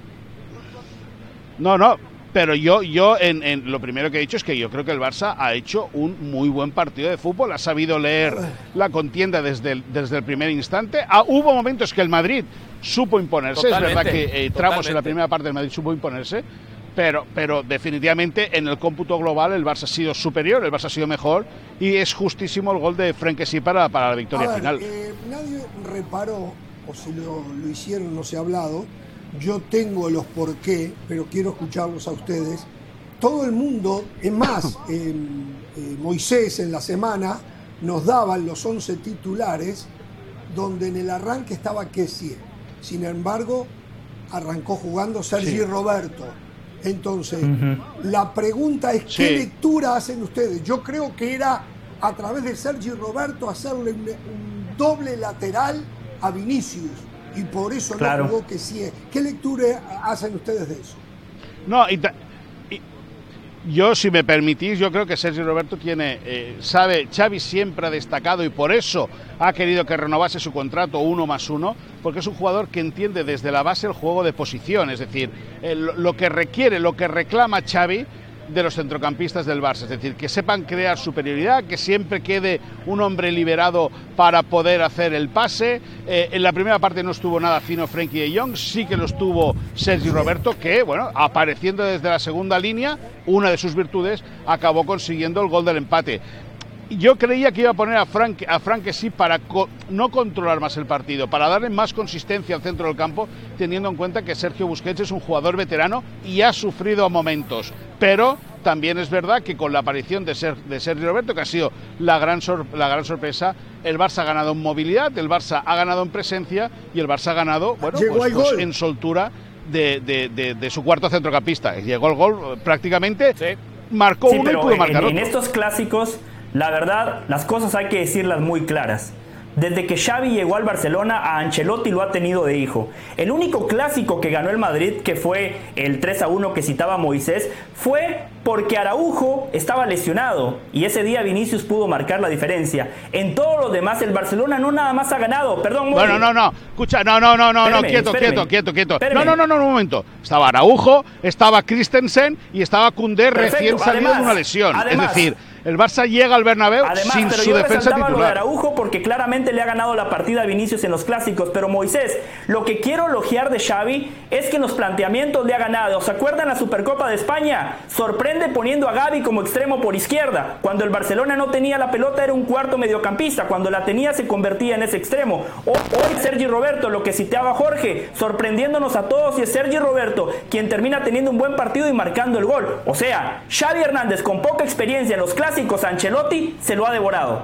S5: No, no, pero yo, yo en, en lo primero que he dicho es que yo creo que el Barça ha hecho un muy buen partido de fútbol, ha sabido leer la contienda desde el, desde el primer instante. Ah, hubo momentos que el Madrid supo imponerse,
S3: Totalmente,
S5: es verdad que eh, tramos en la
S3: totalmente.
S5: primera parte del Madrid supo imponerse, pero, pero definitivamente en el cómputo global el Barça ha sido superior, el Barça ha sido mejor, y es justísimo el gol de Frenkie para, para la victoria
S1: A ver,
S5: final.
S1: eh, nadie reparó, o si lo, lo hicieron, no se ha hablado. Yo tengo los por qué, pero quiero escucharlos a ustedes. Todo el mundo, es más, eh, eh, Moisés en la semana nos daban los once titulares, donde en el arranque estaba Kessie. Sin embargo, arrancó jugando Sergi
S5: Sí.
S1: Roberto. Entonces, la pregunta es, ¿qué
S5: Sí.
S1: lectura hacen ustedes? Yo creo que era a través de Sergi Roberto hacerle un, un doble lateral a Vinicius, y por eso
S2: Claro.
S1: no jugó Kessie. ¿Qué lectura hacen ustedes de eso?
S5: No, y, ta- y- yo, si me permitís, yo creo que Sergio Roberto tiene, eh, sabe, Xavi siempre ha destacado y por eso ha querido que renovase su contrato uno más uno, porque es un jugador que entiende desde la base el juego de posición, es decir, eh, lo, lo que requiere, lo que reclama Xavi de los centrocampistas del Barça, es decir, que sepan crear superioridad, que siempre quede un hombre liberado para poder hacer el pase. Eh, en la primera parte no estuvo nada fino Frenkie de Jong, sí que lo estuvo Sergi Roberto, que, bueno, apareciendo desde la segunda línea, una de sus virtudes, acabó consiguiendo el gol del empate. Yo creía que iba a poner a Frank, a Frank que sí para co no controlar más el partido, para darle más consistencia al centro del campo, teniendo en cuenta que Sergio Busquets es un jugador veterano y ha sufrido a momentos. Pero también es verdad que con la aparición de, Ser, de Sergio Roberto, que ha sido la gran, sor, la gran sorpresa, el Barça ha ganado en movilidad, el Barça ha ganado en presencia y el Barça ha ganado, bueno, pues, pues en soltura de, de, de, de su cuarto centrocampista. Llegó el gol prácticamente, sí. marcó
S2: sí,
S5: uno y pudo marcar
S2: en,
S5: otro.
S2: En estos clásicos, la verdad, las cosas hay que decirlas muy claras. Desde que Xavi llegó al Barcelona, a Ancelotti lo ha tenido de hijo. El único clásico que ganó el Madrid, que fue el tres a uno que citaba Moisés, fue porque Araujo estaba lesionado y ese día Vinicius pudo marcar la diferencia. En todos los demás, el Barcelona no nada más ha ganado. Perdón,
S5: Bueno, no, no, escucha, no, no, no, no, no, quieto, quieto, quieto, quieto. No, no, no, no, un momento. Estaba Araujo, estaba Christensen y estaba Koundé recién salido de una lesión. Además, es decir, el Barça llega al Bernabéu
S2: Además,
S5: sin
S2: pero
S5: su
S2: yo
S5: defensa
S2: titular. Lo de
S5: titular.
S2: Araujo porque claramente le ha ganado la partida a Vinicius en los clásicos. Pero Moisés, lo que quiero elogiar de Xavi es que en los planteamientos le ha ganado. ¿Se acuerdan la Supercopa de España? Sorprende poniendo a Gavi como extremo por izquierda. Cuando el Barcelona no tenía la pelota era un cuarto mediocampista. Cuando la tenía se convertía en ese extremo. Hoy Sergi Roberto, lo que citaba Jorge, sorprendiéndonos a todos, y es Sergi Roberto quien termina teniendo un buen partido y marcando el gol. O sea, Xavi Hernández con poca experiencia en los clásicos, Ancelotti se lo ha devorado.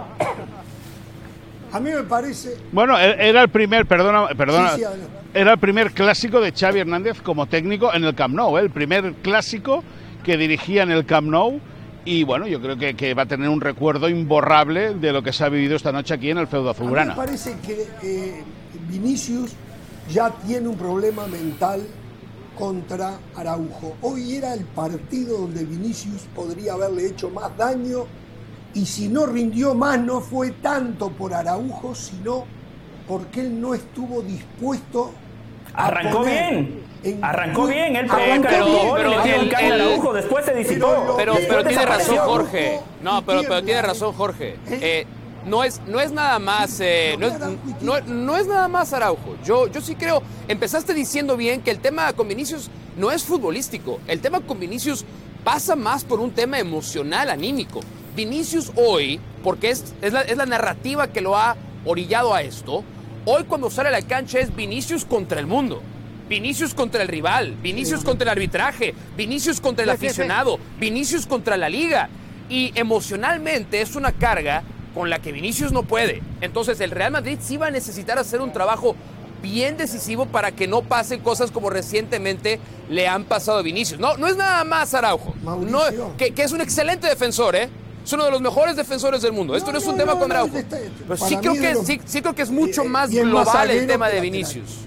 S1: A mí me parece...
S5: Bueno, era el primer, perdona, perdona,
S1: sí, sí,
S5: era el primer clásico de Xavi Hernández como técnico en el Camp Nou, ¿eh? El primer clásico que dirigía en el Camp Nou y bueno, yo creo que, que va a tener un recuerdo imborrable de lo que se ha vivido esta noche aquí en el feudo azulgrana.
S1: A mí me parece que eh, Vinicius ya tiene un problema mental contra Araujo. Hoy era el partido donde Vinicius podría haberle hecho más daño. Y si no rindió más, no fue tanto por Araujo, sino porque él no estuvo dispuesto a
S2: Arrancó bien, en... arrancó bien, él
S1: arrancó
S2: pero,
S1: bien,
S2: pero,
S3: pero
S2: pero
S3: el,
S2: el, el Araujo después se disipó.
S3: Pero, pero,
S2: después
S3: pero tiene razón Jorge, no, pero,
S1: tiembla,
S3: pero tiene razón Jorge. Eh, no es, no es nada más, eh, no, es, no, no es nada más Araujo. Yo, yo sí creo, empezaste diciendo bien que el tema con Vinicius no es futbolístico. El tema con Vinicius pasa más por un tema emocional, anímico. Vinicius hoy, porque es, es, la, es la narrativa que lo ha orillado a esto, hoy cuando sale a la cancha es Vinicius contra el mundo, Vinicius contra el rival, Vinicius sí. contra el arbitraje, Vinicius contra el aficionado, Vinicius contra la liga. Y emocionalmente es una carga con la que Vinicius no puede. Entonces el Real Madrid sí va a necesitar hacer un trabajo bien decisivo para que no pasen cosas como recientemente le han pasado a Vinicius. No, no es nada más Araujo, no, que, que es un excelente defensor, ¿eh? Es uno de los mejores defensores del mundo. Esto no, no es un no, tema no, con Araujo. No, Pero sí creo, que, los... sí, sí creo que es mucho más eh, global más el tema de Vinicius.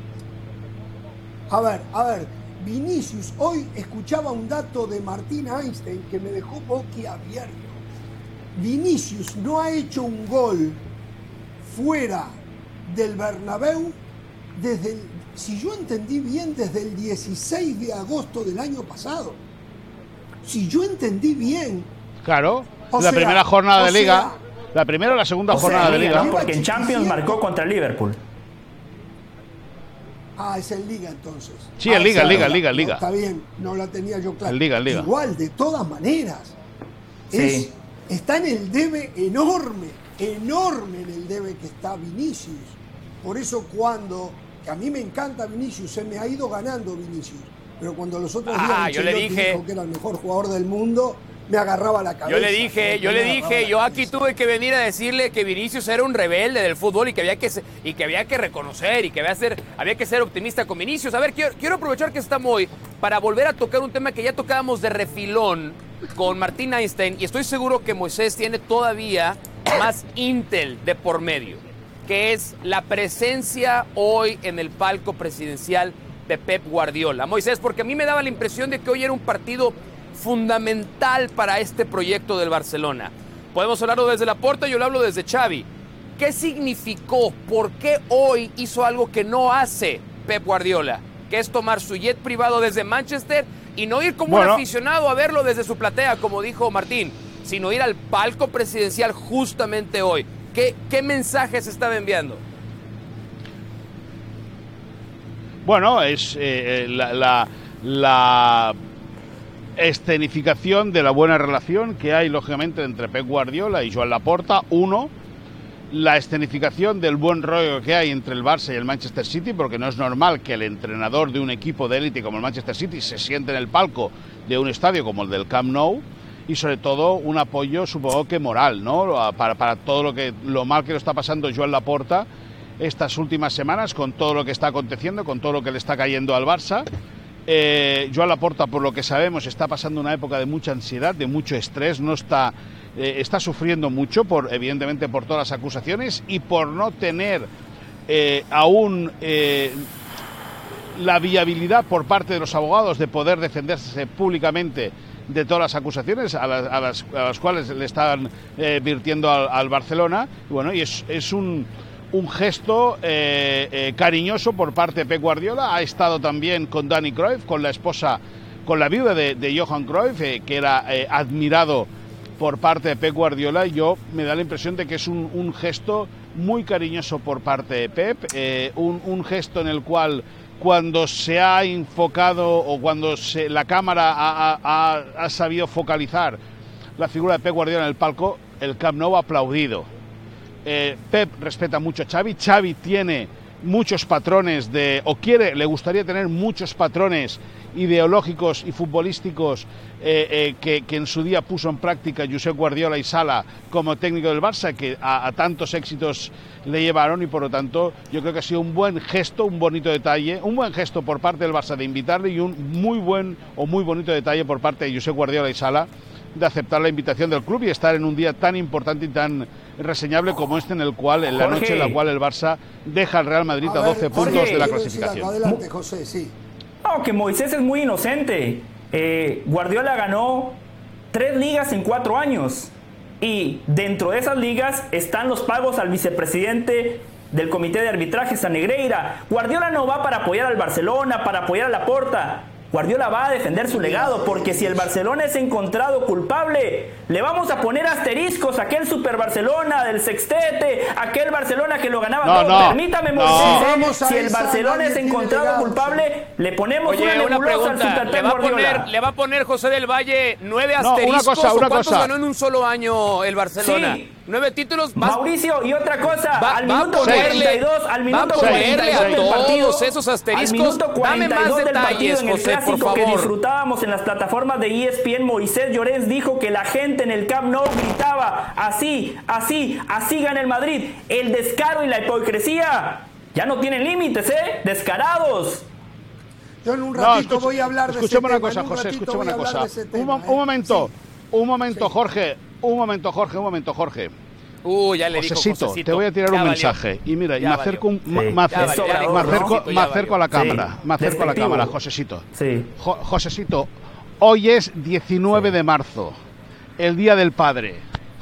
S1: A ver, a ver. Vinicius, hoy escuchaba un dato de Martín Einstein que me dejó boquiabierto. Vinicius no ha hecho un gol fuera del Bernabéu desde el, si yo entendí bien, desde el dieciséis de agosto del año pasado. Si yo entendí bien.
S5: Claro. O la sea, primera jornada de Liga, sea, la primera o la segunda jornada sea, de Liga.
S2: ¿no? Porque en Champions marcó contra el Liverpool.
S1: Ah, es en Liga entonces.
S5: Sí, en
S1: ah,
S5: Liga, Liga, Liga,
S1: no,
S5: Liga.
S1: Está bien, no la tenía yo clara.
S5: En Liga, en Liga.
S1: Igual, de todas maneras,
S2: sí.
S1: es, está en el debe enorme, enorme en el debe que está Vinicius. Por eso cuando, que a mí me encanta Vinicius, se me ha ido ganando Vinicius, pero cuando los otros días
S3: ah, yo le dije
S1: dijo que era el mejor jugador del mundo, me agarraba la cabeza.
S3: Yo le dije, yo le dije, yo aquí tuve que venir a decirle que Vinicius era un rebelde del fútbol y que había que y que había que reconocer y que había, ser, había que ser optimista con Vinicius. A ver, quiero, quiero aprovechar que estamos hoy para volver a tocar un tema que ya tocábamos de refilón con Martín Einstein y estoy seguro que Moisés tiene todavía más intel de por medio, que es la presencia hoy en el palco presidencial de Pep Guardiola. Moisés, porque a mí me daba la impresión de que hoy era un partido fundamental para este proyecto del Barcelona. Podemos hablarlo desde Laporta, yo lo hablo desde Xavi. ¿Qué significó? ¿Por qué hoy hizo algo que no hace Pep Guardiola? Que es tomar su jet privado desde Manchester y no ir como bueno. un aficionado a verlo desde su platea, como dijo Martín, sino ir al palco presidencial justamente hoy. ¿Qué, qué mensajes estaba enviando?
S5: Bueno, es eh, la, la, la escenificación de la buena relación que hay, lógicamente, entre Pep Guardiola y Joan Laporta, uno. La escenificación del buen rollo que hay entre el Barça y el Manchester City, porque no es normal que el entrenador de un equipo de élite como el Manchester City se siente en el palco de un estadio como el del Camp Nou, y sobre todo un apoyo, supongo que moral, ¿no? Para, para todo lo que lo mal que lo está pasando Joan Laporta estas últimas semanas, con todo lo que está aconteciendo, con todo lo que le está cayendo al Barça. Eh, Joan Laporta, por lo que sabemos, está pasando una época de mucha ansiedad, de mucho estrés, no está, eh, está sufriendo mucho, por, evidentemente por todas las acusaciones y por no tener eh, aún eh, la viabilidad por parte de los abogados de poder defenderse públicamente de todas las acusaciones a las, a las, a las cuales le están eh, virtiendo al, al Barcelona. Y bueno, y es, es un... un gesto eh, eh, cariñoso por parte de Pep Guardiola. Ha estado también con Dani Cruyff, con la esposa, con la viuda de, de Johan Cruyff, eh, que era eh, admirado por parte de Pep Guardiola. Yo me da la impresión de que es un, un gesto muy cariñoso por parte de Pep, eh, un, un gesto en el cual, cuando se ha enfocado o cuando se, la cámara ha, ha, ha sabido focalizar la figura de Pep Guardiola en el palco, el Camp Nou ha aplaudido. Eh, Pep respeta mucho a Xavi. Xavi tiene muchos patrones de, o quiere, le gustaría tener muchos patrones ideológicos y futbolísticos eh, eh, que, que en su día puso en práctica Josep Guardiola y Sala como técnico del Barça, que a, a tantos éxitos le llevaron, y por lo tanto yo creo que ha sido un buen gesto, un bonito detalle, un buen gesto por parte del Barça de invitarle, y un muy buen o muy bonito detalle por parte de Josep Guardiola y Sala de aceptar la invitación del club y estar en un día tan importante y tan reseñable como este, en el cual, en la
S2: Jorge.
S5: noche en la cual el Barça deja al Real Madrid a,
S1: A
S5: doce
S1: ver,
S5: puntos
S1: Jorge,
S5: de la
S1: quiero decir
S5: clasificación.
S1: algo. Adelante, José, sí.
S2: No, que Moisés es muy inocente. Eh, Guardiola ganó tres ligas en cuatro años. Y dentro de esas ligas están los pagos al vicepresidente del comité de arbitraje, a Negreira. Guardiola no va para apoyar al Barcelona, para apoyar a Laporta. Guardiola va a defender su legado, porque si el Barcelona es encontrado culpable, le vamos a poner asteriscos a aquel Super Barcelona del sextete, aquel Barcelona que lo ganaba
S5: no,
S2: todo.
S5: no,
S2: Permítame,
S5: no.
S2: Moisés, ¿eh? Si el Barcelona es encontrado culpable, le ponemos
S3: Oye,
S2: una
S3: una
S2: nebulosa al
S3: pregunta,
S2: Super
S3: ¿le
S2: Pep
S3: va, a
S2: Guardiola.
S3: poner, ¿le va a poner José del Valle nueve
S5: No, una
S3: asteriscos
S5: cosa, una
S3: o cuántos
S5: cosa.
S3: ganó en un solo año el Barcelona?
S2: Sí.
S3: Nueve títulos más.
S2: Mauricio, y otra cosa,
S3: Va-
S2: al
S3: va a
S2: minuto
S3: ponerle-
S2: cuarenta y dos, al minuto
S3: va a ponerle
S2: cuarenta y dos
S3: a
S2: del
S3: todos
S2: partido,
S3: esos asteriscos.
S2: al minuto
S3: Dame
S2: cuarenta y
S3: más
S2: dos del
S3: detalles,
S2: partido en el
S3: José, por
S2: clásico que
S3: favor.
S2: disfrutábamos en las plataformas de E S P N, Moisés Llorens dijo que la gente en el Camp Nou gritaba así, así, así gana el Madrid. El descaro y la hipocresía ya no tienen límites, ¿eh? Descarados.
S1: Yo en un
S5: No,
S1: ratito
S5: escucha-
S1: voy a hablar de ese
S5: escúchame una
S1: tema,
S5: cosa,
S1: en un
S5: José,
S1: ratito
S5: escúchame
S1: voy a
S5: una
S1: hablar
S5: cosa.
S1: de ese
S5: Un,
S1: tema,
S5: mo-
S1: ¿eh?
S5: un momento,
S1: Sí.
S5: un momento,
S1: Sí.
S5: Jorge. Un momento, Jorge, un momento, Jorge.
S3: Uy, ya le dijo
S5: Josecito,
S3: Josecito.
S5: te voy a tirar
S3: Ya
S5: un
S3: valió.
S5: mensaje. Y mira, y
S3: Ya
S5: me
S3: valió.
S5: acerco, un-
S2: Sí.
S5: me, me
S2: Ya
S5: acerco,
S2: valió, ya
S5: me
S2: dijo
S5: acerco,
S3: Josecito,
S5: me
S3: ya
S5: acerco a la
S2: valió.
S5: cámara.
S2: Sí.
S5: Me acerco a la
S2: Despectivo.
S5: cámara, Josecito.
S2: Sí.
S5: Jo- Josecito, hoy es diecinueve de marzo, el Día del Padre.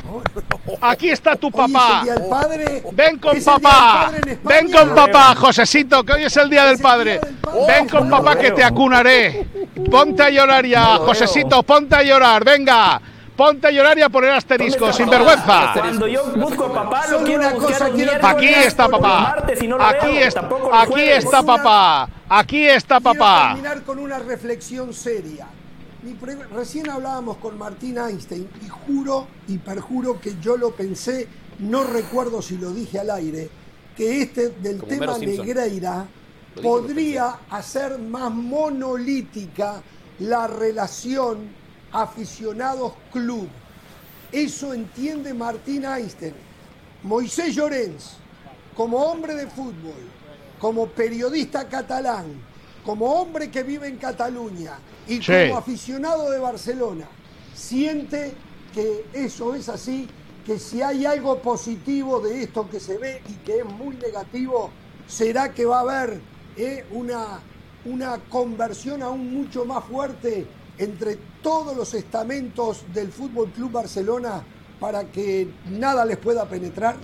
S5: Aquí está tu
S1: Hoy es el
S5: papá.
S1: Día del Padre.
S5: Ven con
S1: Es el Día del
S5: papá.
S1: Padre en España.
S5: Ven con papá, Josecito, que hoy es el Día del
S1: Es el Día
S5: Padre.
S1: del Padre.
S5: Ven con
S2: No
S5: papá
S2: lo
S5: que
S2: veo.
S5: te acunaré. Ponte a llorar ya,
S2: No lo
S5: Josecito,
S2: veo.
S5: ponte a llorar, venga. Ponte a llorar y a poner asterisco,
S2: ¿Dónde está
S5: sinvergüenza.
S2: papá? Cuando yo busco a papá, lo
S1: Solo
S2: quiero
S1: una
S2: buscar
S1: cosa
S2: los
S1: quiero-
S2: miércoles,
S5: Aquí está
S2: los
S5: papá.
S2: martes y no lo
S5: Aquí
S2: veo,
S5: está,
S2: tampoco los
S5: aquí
S2: jueves.
S5: está papá. Aquí está
S1: Quiero
S5: papá.
S1: terminar con una reflexión seria. Mi pre- Recién hablábamos con Martín Einstein y juro y perjuro que yo lo pensé, no recuerdo si lo dije al aire, que este del
S3: Como
S1: tema
S3: Homero Simpson.
S1: Negreira
S3: Lo dije, lo
S1: podría hacer más monolítica la relación aficionados-club. Eso entiende Martín Einstein. Moisés Llorens, como hombre de fútbol, como periodista catalán, como hombre que vive en Cataluña y
S5: Sí.
S1: como aficionado de Barcelona, siente que eso es así, que si hay algo positivo de esto que se ve y que es muy negativo, será que va a haber eh, una, una conversión aún mucho más fuerte entre todos los estamentos del Fútbol Club Barcelona para que nada les pueda penetrar.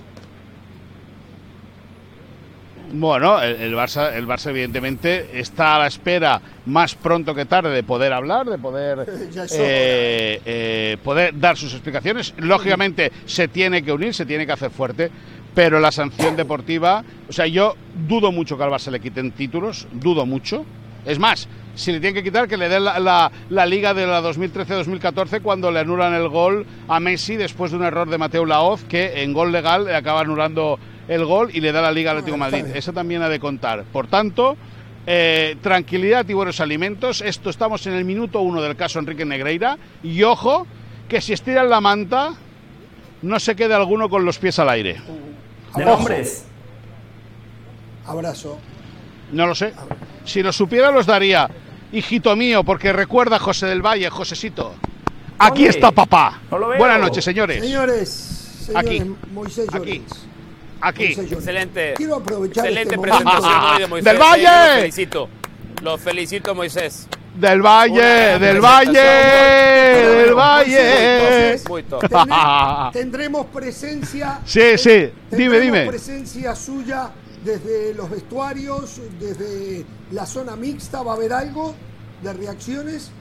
S5: Bueno, el, el Barça, el Barça evidentemente está a la espera más pronto que tarde de poder hablar, de poder,
S1: Ya es
S5: eh, eh, poder dar sus explicaciones. Lógicamente se tiene que unir, se tiene que hacer fuerte, pero la sanción deportiva, o sea, yo dudo mucho que al Barça le quiten títulos, dudo mucho. Es más, si le tienen que quitar, que le den la, la, la Liga de la dos mil trece dos mil catorce cuando le anulan el gol a Messi después de un error de Mateu Laoz, que en gol legal le acaba anulando el gol y le da la Liga al Atlético de Madrid. Eso también ha de contar. Por tanto, eh, tranquilidad y buenos alimentos. Esto, estamos en el minuto uno del caso Enrique Negreira. Y ojo, que si estiran la manta, no se quede alguno con los pies al aire.
S2: De nombres.
S1: Abrazo.
S5: No lo sé. Si lo supiera, los daría. Hijito mío, porque recuerda José del Valle, Josecito. Aquí
S2: ¿Dónde?
S5: está papá.
S2: No lo veo.
S5: Buenas noches, señores.
S1: Señores, señores
S5: Aquí.
S1: Moisés
S5: Aquí.
S1: Llorens.
S5: Aquí.
S1: Moisés Llorens.
S3: Excelente.
S1: Quiero aprovechar
S3: Excelente
S1: este
S3: presentación
S1: momento.
S3: hoy de Moisés.
S5: ¡Del
S3: Eh,
S5: Valle!
S3: Lo felicito. Lo felicito, Moisés.
S5: Del Valle,
S3: Una
S5: del
S3: presentación.
S5: Valle, del Valle.
S3: Entonces, muy top.
S1: Tendré- tendremos presencia.
S5: Sí, sí. Dime,
S1: tendremos
S5: dime.
S1: presencia suya desde los vestuarios, desde la zona mixta. ¿Va a haber algo de reacciones?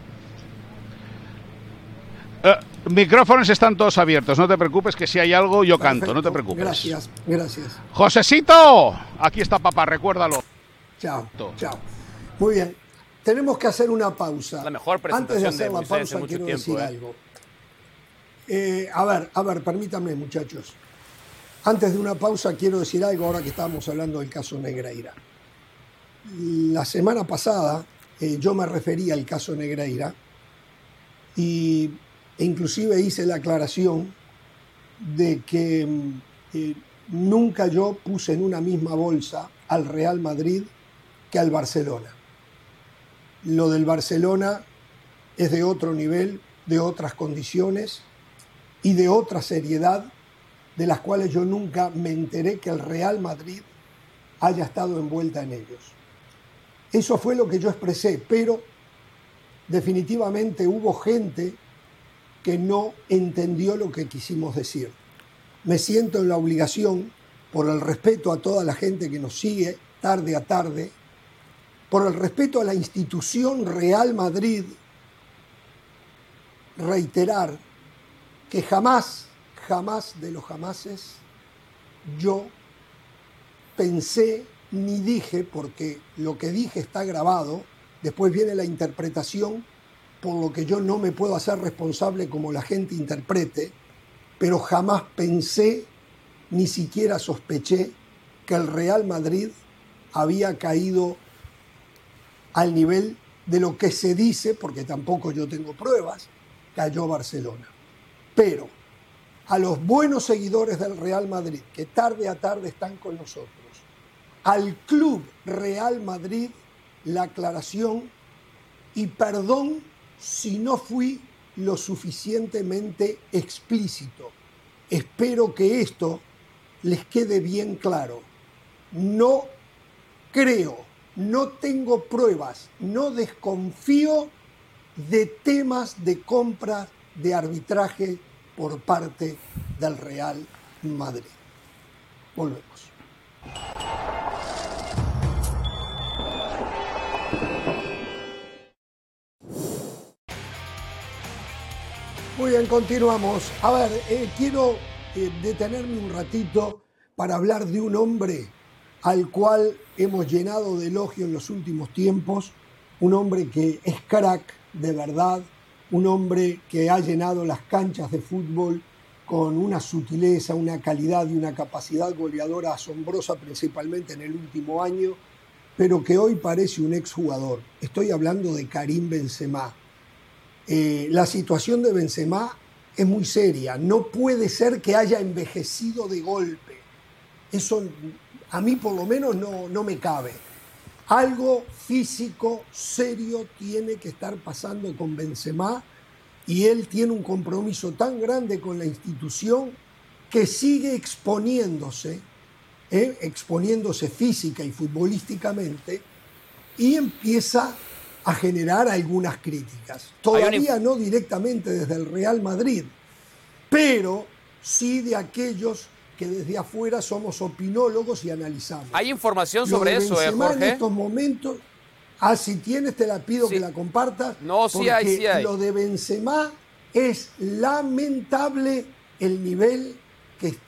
S5: Eh, micrófonos están todos abiertos, no te preocupes, que si hay algo yo canto, no te
S1: Perfecto.
S5: preocupes.
S1: Gracias, gracias.
S5: Josecito, aquí está papá, recuérdalo.
S1: Chao,
S5: Todo.
S1: chao. Muy bien. Tenemos que hacer una pausa.
S3: La mejor
S1: Antes de
S3: presentación
S1: hacer
S3: de
S1: la
S3: Moisés en
S1: pausa,
S3: mucho
S1: quiero
S3: tiempo,
S1: decir
S3: ¿eh?
S1: algo. Eh, a ver, a ver, permítanme, muchachos. Antes de una pausa, quiero decir algo ahora que estábamos hablando del caso Negreira. La semana pasada eh, yo me referí al caso Negreira y, e inclusive hice la aclaración de que eh, nunca yo puse en una misma bolsa al Real Madrid que al Barcelona. Lo del Barcelona es de otro nivel, de otras condiciones y de otra seriedad, de las cuales yo nunca me enteré que el Real Madrid haya estado envuelta en ellos. Eso fue lo que yo expresé, pero definitivamente hubo gente que no entendió lo que quisimos decir. Me siento en la obligación, por el respeto a toda la gente que nos sigue tarde a tarde, por el respeto a la institución Real Madrid, reiterar que jamás, jamás de los jamases yo pensé ni dije, porque lo que dije está grabado, después viene la interpretación, por lo que yo no me puedo hacer responsable como la gente interprete, pero jamás pensé, ni siquiera sospeché, que el Real Madrid había caído al nivel de lo que se dice, porque tampoco yo tengo pruebas, cayó Barcelona. Pero a los buenos seguidores del Real Madrid, que tarde a tarde están con nosotros, al Club Real Madrid, la aclaración y perdón si no fui lo suficientemente explícito. Espero que esto les quede bien claro. No creo, no tengo pruebas, no desconfío de temas de compra de arbitraje por parte del Real Madrid. Volvemos. Muy bien, continuamos. A ver, eh, quiero eh, detenerme un ratito para hablar de un hombre al cual hemos llenado de elogio en los últimos tiempos, un hombre que es crack de verdad, un hombre que ha llenado las canchas de fútbol con una sutileza, una calidad y una capacidad goleadora asombrosa, principalmente en el último año, pero que hoy parece un exjugador. Estoy hablando de Karim Benzema. Eh, la situación de Benzema es muy seria. No puede ser que haya envejecido de golpe. Eso a mí por lo menos no, no me cabe. Algo físico serio tiene que estar pasando con Benzema y él tiene un compromiso tan grande con la institución que sigue exponiéndose, eh, exponiéndose física y futbolísticamente, y empieza a generar algunas críticas. Todavía no directamente desde el Real Madrid, pero sí de aquellos que desde afuera somos opinólogos y analizamos.
S3: Hay información
S1: Lo
S3: sobre
S1: de
S3: eso, ¿eh,
S1: Benzema
S3: Jorge?
S1: en estos momentos, ah, si tienes, te la pido
S3: Sí.
S1: que la compartas.
S3: No, sí hay,
S1: porque
S3: sí hay.
S1: lo de Benzema es lamentable el nivel que está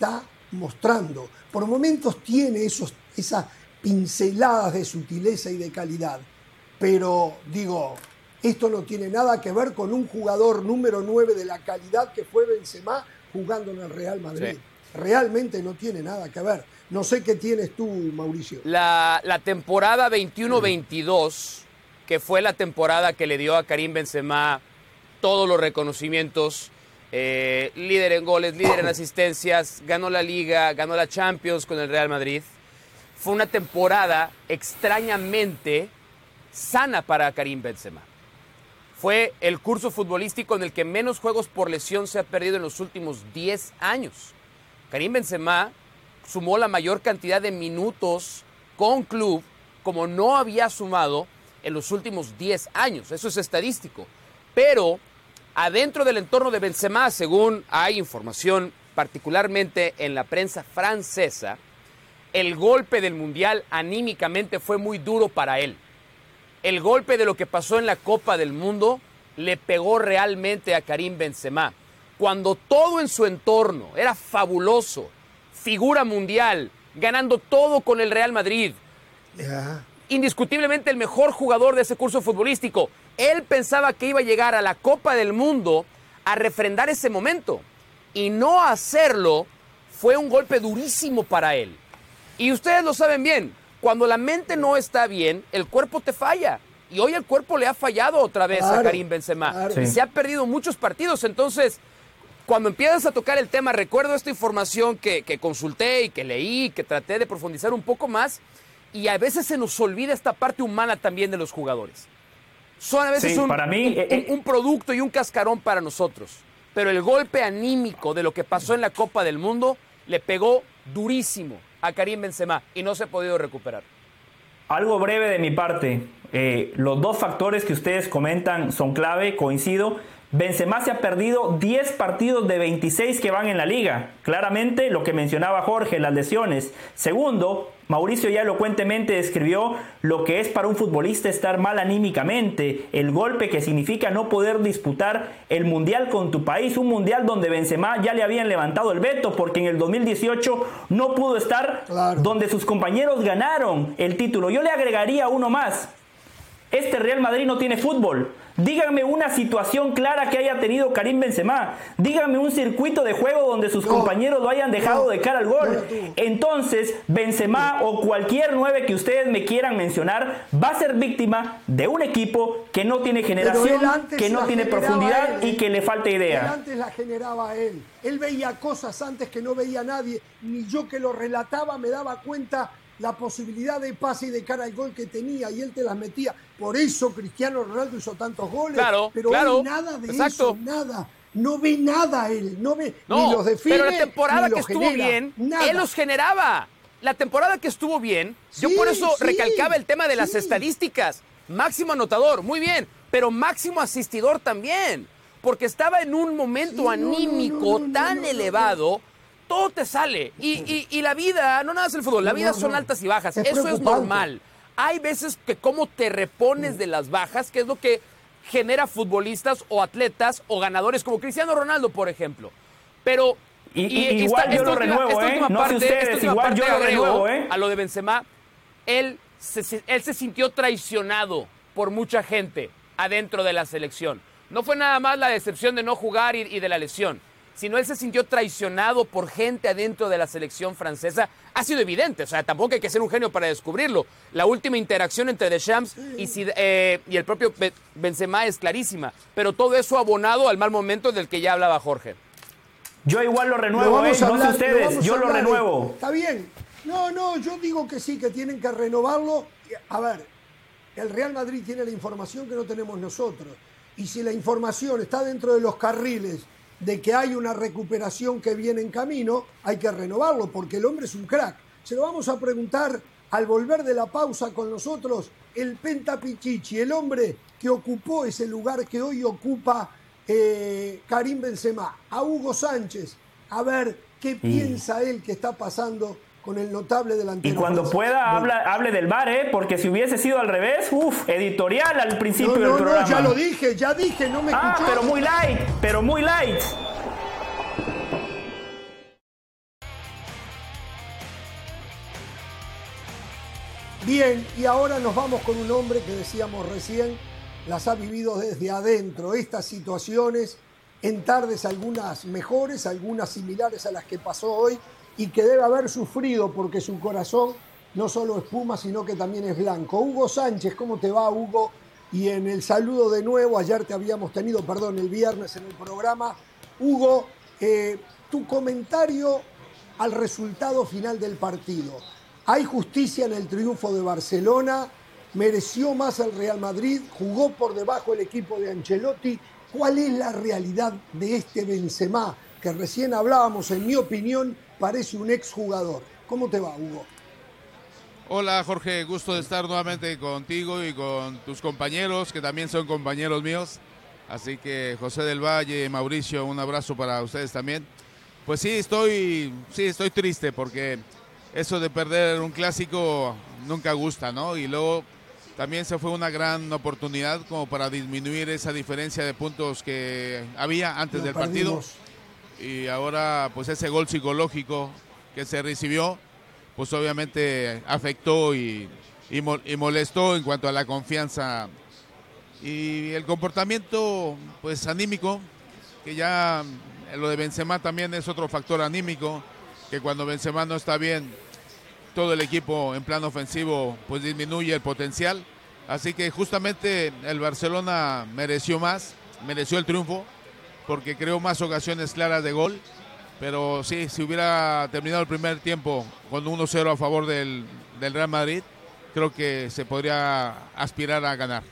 S1: mostrando. Por momentos tiene esos, esas pinceladas de sutileza y de calidad. Pero, digo, esto no tiene nada que ver con un jugador número nueve de la calidad que fue Benzema jugando en el Real Madrid. Sí. Realmente no tiene nada que ver. No sé qué tienes tú, Mauricio.
S3: La, la temporada veintiuno veintidós, que fue la temporada que le dio a Karim Benzema todos los reconocimientos, eh, líder en goles, líder en asistencias, ganó la Liga, ganó la Champions con el Real Madrid. Fue una temporada extrañamente sana para Karim Benzema. Fue el curso futbolístico en el que menos juegos por lesión se ha perdido en los últimos diez años. Karim Benzema sumó la mayor cantidad de minutos con club como no había sumado en los últimos diez años. Eso es estadístico. Pero adentro del entorno de Benzema, según hay información, particularmente en la prensa francesa, el golpe del Mundial anímicamente fue muy duro para él. El golpe de lo que pasó en la Copa del Mundo le pegó realmente a Karim Benzema. Cuando todo en su entorno era fabuloso, figura mundial, ganando todo con el Real Madrid, yeah. indiscutiblemente el mejor jugador de ese curso futbolístico, él pensaba que iba a llegar a la Copa del Mundo a refrendar ese momento. Y no hacerlo fue un golpe durísimo para él. Y ustedes lo saben bien, cuando la mente no está bien, el cuerpo te falla. Y hoy el cuerpo le ha fallado otra vez claro, a Karim Benzema. Claro. Sí. Se ha perdido muchos partidos. Entonces, cuando empiezas a tocar el tema, recuerdo esta información que, que consulté y que leí, que traté de profundizar un poco más. Y a veces se nos olvida esta parte humana también de los jugadores. Son a veces sí, un, para mí, un, eh, un, un producto y un cascarón para nosotros. Pero el golpe anímico de lo que pasó en la Copa del Mundo le pegó durísimo a Karim Benzema y no se ha podido recuperar.
S2: Algo breve de mi parte. Eh, los dos factores que ustedes comentan son clave, coincido. Benzema se ha perdido diez partidos de veintiséis que van en la liga. Claramente lo que mencionaba Jorge, las lesiones. Segundo, Mauricio ya elocuentemente describió lo que es para un futbolista estar mal anímicamente, el golpe que significa no poder disputar el Mundial con tu país, un Mundial donde Benzema ya le habían levantado el veto porque en el dos mil dieciocho no pudo estar claro. donde sus compañeros ganaron el título. Yo le agregaría uno más. Este Real Madrid no tiene fútbol. Díganme una situación clara que haya tenido Karim Benzema. Díganme un circuito de juego donde sus no, compañeros lo hayan dejado no, de cara al gol. No, Entonces, Benzema o cualquier nueve que ustedes me quieran mencionar va a ser víctima de un equipo que no tiene generación, que no tiene profundidad él, y que le falta idea.
S1: Él antes la generaba él. Él veía cosas antes que no veía nadie. Ni yo que lo relataba me daba cuenta la posibilidad de pase y de cara al gol que tenía y él te las metía. Por eso Cristiano Ronaldo hizo tantos goles.
S3: Claro,
S1: pero
S3: claro,
S1: él nada de
S3: exacto.
S1: eso, nada. No ve nada él, no ve
S3: no,
S1: ni los define,
S3: pero la temporada
S1: ni
S3: que
S1: los
S3: estuvo
S1: genera,
S3: bien,
S1: nada.
S3: él los generaba. La temporada que estuvo bien, sí, yo por eso sí, recalcaba el tema de las sí. estadísticas. Máximo anotador, muy bien, pero máximo asistidor también. Porque estaba en un momento sí, anímico no, no, no, tan no, no, elevado. No. Todo te sale. Y, y, y la vida, no nada es el fútbol, la vida no, no, son altas y bajas. Es Eso es normal. Hay veces que cómo te repones de las bajas, que es lo que genera futbolistas o atletas o ganadores como Cristiano Ronaldo, por ejemplo. Pero
S2: y, y, y igual esta, yo esta lo última, renuevo, ¿eh? No sé ustedes, igual yo lo renuevo, ¿eh?
S3: A lo de Benzema, él se, él se sintió traicionado por mucha gente adentro de la selección. No fue nada más la decepción de no jugar y, y de la lesión, sino él se sintió traicionado por gente adentro de la selección francesa. Ha sido evidente, o sea, tampoco hay que ser un genio para descubrirlo. La última interacción entre Deschamps y, eh, y el propio Benzema es clarísima, pero todo eso abonado al mal momento del que ya hablaba Jorge.
S2: Yo igual lo renuevo, ¿eh? No sé ustedes, lo yo lo renuevo.
S1: De... Está bien. No, no, yo digo que sí, que tienen que renovarlo. A ver, el Real Madrid tiene la información que no tenemos nosotros. Y si la información está dentro de los carriles de que hay una recuperación que viene en camino, hay que renovarlo, porque el hombre es un crack. Se lo vamos a preguntar al volver de la pausa con nosotros, el Penta Pichichi, el hombre que ocupó ese lugar que hoy ocupa eh, Karim Benzema, a Hugo Sánchez, a ver qué sí. piensa él que está pasando con el notable delantero.
S2: Y cuando
S1: francés.
S2: pueda, habla, hable del V A R, ¿eh? Porque si hubiese sido al revés, uff, editorial al principio
S1: no, no,
S2: del programa.
S1: No, ya lo dije, ya dije, no me
S2: ah,
S1: escuchó.
S2: pero muy light, pero muy light.
S1: Bien, y ahora nos vamos con un hombre que decíamos recién, las ha vivido desde adentro, estas situaciones, en tardes algunas mejores, algunas similares a las que pasó hoy, y que debe haber sufrido porque su corazón no solo es puma, sino que también es blanco. Hugo Sánchez, ¿cómo te va, Hugo? Y en el saludo de nuevo, ayer te habíamos tenido, perdón, el viernes en el programa. Hugo, eh, tu comentario al resultado final del partido. ¿Hay justicia en el triunfo de Barcelona? ¿Mereció más el Real Madrid? ¿Jugó por debajo el equipo de Ancelotti? ¿Cuál es la realidad de este Benzema? Que recién hablábamos, en mi opinión, parece un exjugador. ¿Cómo te va, Hugo?
S6: Hola, Jorge, gusto de estar nuevamente contigo y con tus compañeros, que también son compañeros míos. Así que José del Valle, Mauricio, un abrazo para ustedes también. Pues sí, estoy, sí, estoy triste porque eso de perder un clásico nunca gusta, ¿no? Y luego también se fue una gran oportunidad como para disminuir esa diferencia de puntos que había antes
S1: Lo
S6: del
S1: perdimos.
S6: partido. Y ahora, pues ese gol psicológico que se recibió, pues obviamente afectó y, y, mo- y molestó en cuanto a la confianza. Y el comportamiento, pues anímico, que ya lo de Benzema también es otro factor anímico, que cuando Benzema no está bien, todo el equipo en plan ofensivo pues disminuye el potencial. Así que justamente el Barcelona mereció más, mereció el triunfo, porque creó más ocasiones claras de gol. Pero sí, si hubiera terminado el primer tiempo con uno cero a favor del, del Real Madrid, creo que se podría aspirar a ganar.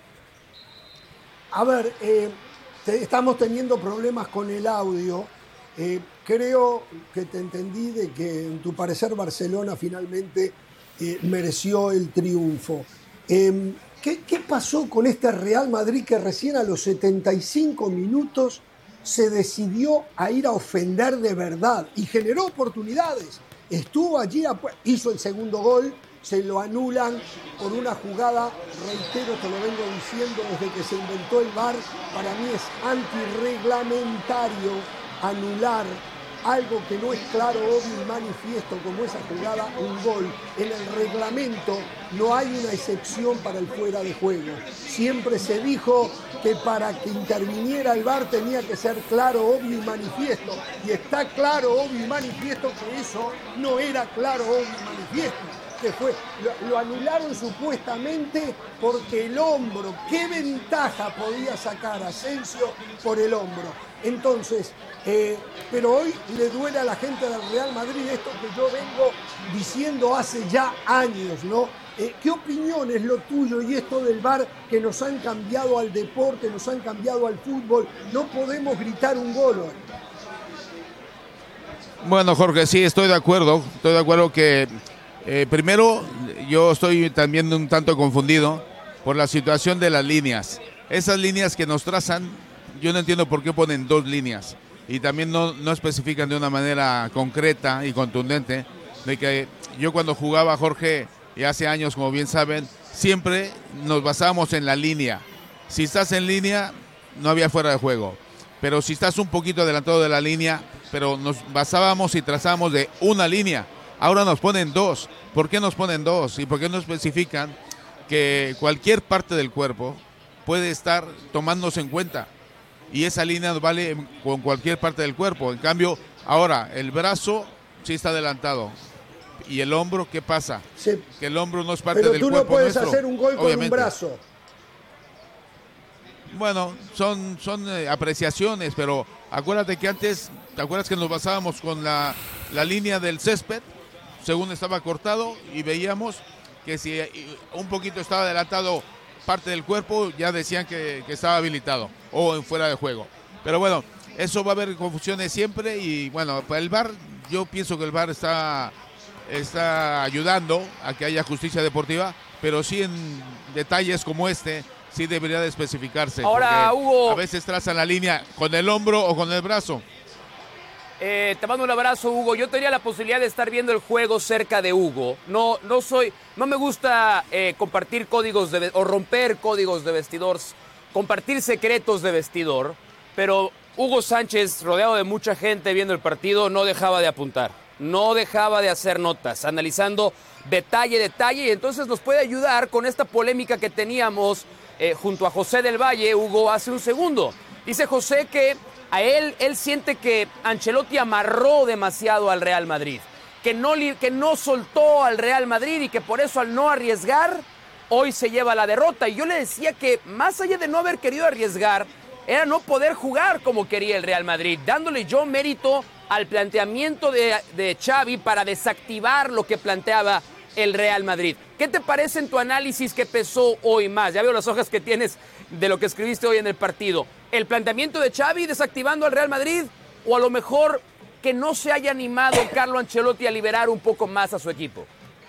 S1: A ver, eh, te- estamos teniendo problemas con el audio. Eh, creo que te entendí de que en tu parecer Barcelona finalmente eh, mereció el triunfo. Eh, ¿qué, qué pasó con este Real Madrid que recién a los setenta y cinco minutos se decidió a ir a ofender de verdad y generó oportunidades? Estuvo allí, a pu- hizo el segundo gol, se lo anulan por una jugada, reitero, te lo vengo diciendo desde que se inventó el V A R, para mí es antirreglamentario anular algo que no es claro, obvio y manifiesto como esa jugada, un gol. En el reglamento no hay una excepción para el fuera de juego. Siempre se dijo que para que interviniera el V A R tenía que ser claro, obvio y manifiesto. Y está claro, obvio y manifiesto que eso no era claro, obvio y manifiesto. Que fue, lo, lo anularon supuestamente porque el hombro, ¿qué ventaja podía sacar Asensio por el hombro? Entonces, eh, pero hoy le duele a la gente del Real Madrid esto que yo vengo diciendo hace ya años, ¿no? Eh, ¿Qué opinión es lo tuyo y esto del V A R que nos han cambiado al deporte, nos han cambiado al fútbol? No podemos gritar un gol hoy.
S6: Bueno, Jorge, sí, estoy de acuerdo. Estoy de acuerdo que eh, primero yo estoy también un tanto confundido por la situación de las líneas. Esas líneas que nos trazan, yo no entiendo por qué ponen dos líneas y también no, no especifican de una manera concreta y contundente de que yo cuando jugaba, Jorge, y hace años, como bien saben, siempre nos basábamos en la línea. Si estás en línea, no había fuera de juego. Pero si estás un poquito adelantado de la línea, pero nos basábamos y trazábamos de una línea. Ahora nos ponen dos. ¿Por qué nos ponen dos? ¿Y por qué no especifican que cualquier parte del cuerpo puede estar tomándose en cuenta? Y esa línea vale con cualquier parte del cuerpo. En cambio, ahora el brazo sí está adelantado. ¿Y el hombro qué pasa?
S1: Sí.
S6: Que el hombro no es parte
S1: Pero
S6: del
S1: tú
S6: cuerpo
S1: no puedes
S6: nuestro,
S1: hacer un gol con
S6: obviamente.
S1: un brazo.
S6: Bueno, son, son eh, apreciaciones, pero acuérdate que antes, ¿te acuerdas que nos basábamos con la, la línea del césped? Según estaba cortado y veíamos que si eh, un poquito estaba adelantado parte del cuerpo, ya decían que, que estaba habilitado o en fuera de juego. Pero bueno, eso va a haber confusiones siempre y bueno, para el V A R, yo pienso que el V A R está, está ayudando a que haya justicia deportiva, pero sí en detalles como este, sí debería de especificarse.
S3: Ahora,
S6: porque
S3: Hugo,
S6: a veces trazan la línea con el hombro o con el brazo.
S3: Eh, te mando un abrazo, Hugo. Yo tenía la posibilidad de estar viendo el juego cerca de Hugo. No, no soy, no me gusta eh, compartir códigos de, o romper códigos de vestidor, compartir secretos de vestidor, pero Hugo Sánchez, rodeado de mucha gente viendo el partido, no dejaba de apuntar. no dejaba de hacer notas, analizando detalle, detalle, y entonces nos puede ayudar con esta polémica que teníamos eh, junto a José del Valle, Hugo, hace un segundo. Dice José que a él, él siente que Ancelotti amarró demasiado al Real Madrid, que no, que no soltó al Real Madrid y que por eso al no arriesgar, hoy se lleva la derrota. Y yo le decía que más allá de no haber querido arriesgar, era no poder jugar como quería el Real Madrid, dándole yo mérito al planteamiento de, de Xavi para desactivar lo que planteaba el Real Madrid. ¿Qué te parece en tu análisis que pesó hoy más? Ya veo las hojas que tienes de lo que escribiste hoy en el partido. ¿El planteamiento de Xavi desactivando al Real Madrid o a lo mejor que no se haya animado Carlo Ancelotti a liberar un poco más a su equipo?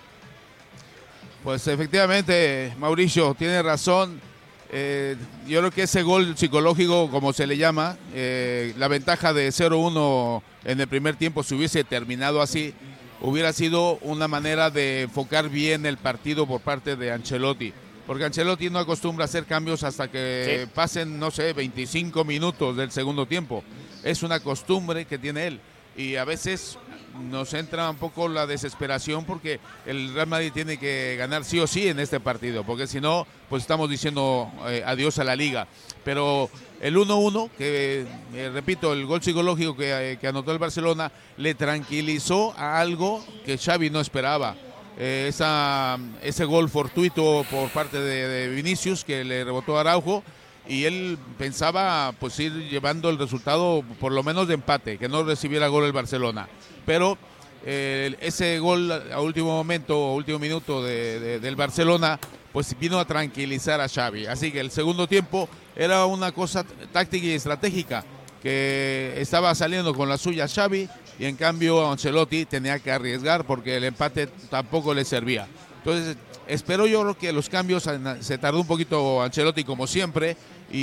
S6: Pues efectivamente, Mauricio, tiene razón. Eh, yo creo que ese gol psicológico, como se le llama, eh, la ventaja de cero uno en el primer tiempo, si hubiese terminado así, hubiera sido una manera de enfocar bien el partido por parte de Ancelotti, porque Ancelotti no acostumbra a hacer cambios hasta que sí. pasen, no sé, veinticinco minutos del segundo tiempo. Es una costumbre que tiene él y a veces nos entra un poco la desesperación porque el Real Madrid tiene que ganar sí o sí en este partido, porque si no, pues estamos diciendo eh, adiós a la Liga. Pero el uno uno, que eh, repito, el gol psicológico que, eh, que anotó el Barcelona, le tranquilizó a algo que Xavi no esperaba. Eh, esa, ese gol fortuito por parte de, de Vinicius, que le rebotó a Araujo, y él pensaba pues ir llevando el resultado por lo menos de empate, que no recibiera gol el Barcelona. Pero eh, ese gol a último momento, último minuto de, de, del Barcelona, pues vino a tranquilizar a Xavi. Así que el segundo tiempo era una cosa táctica y estratégica, que estaba saliendo con la suya Xavi, y en cambio Ancelotti tenía que arriesgar porque el empate tampoco le servía. Entonces, espero yo que los cambios, se tardó un poquito Ancelotti como siempre,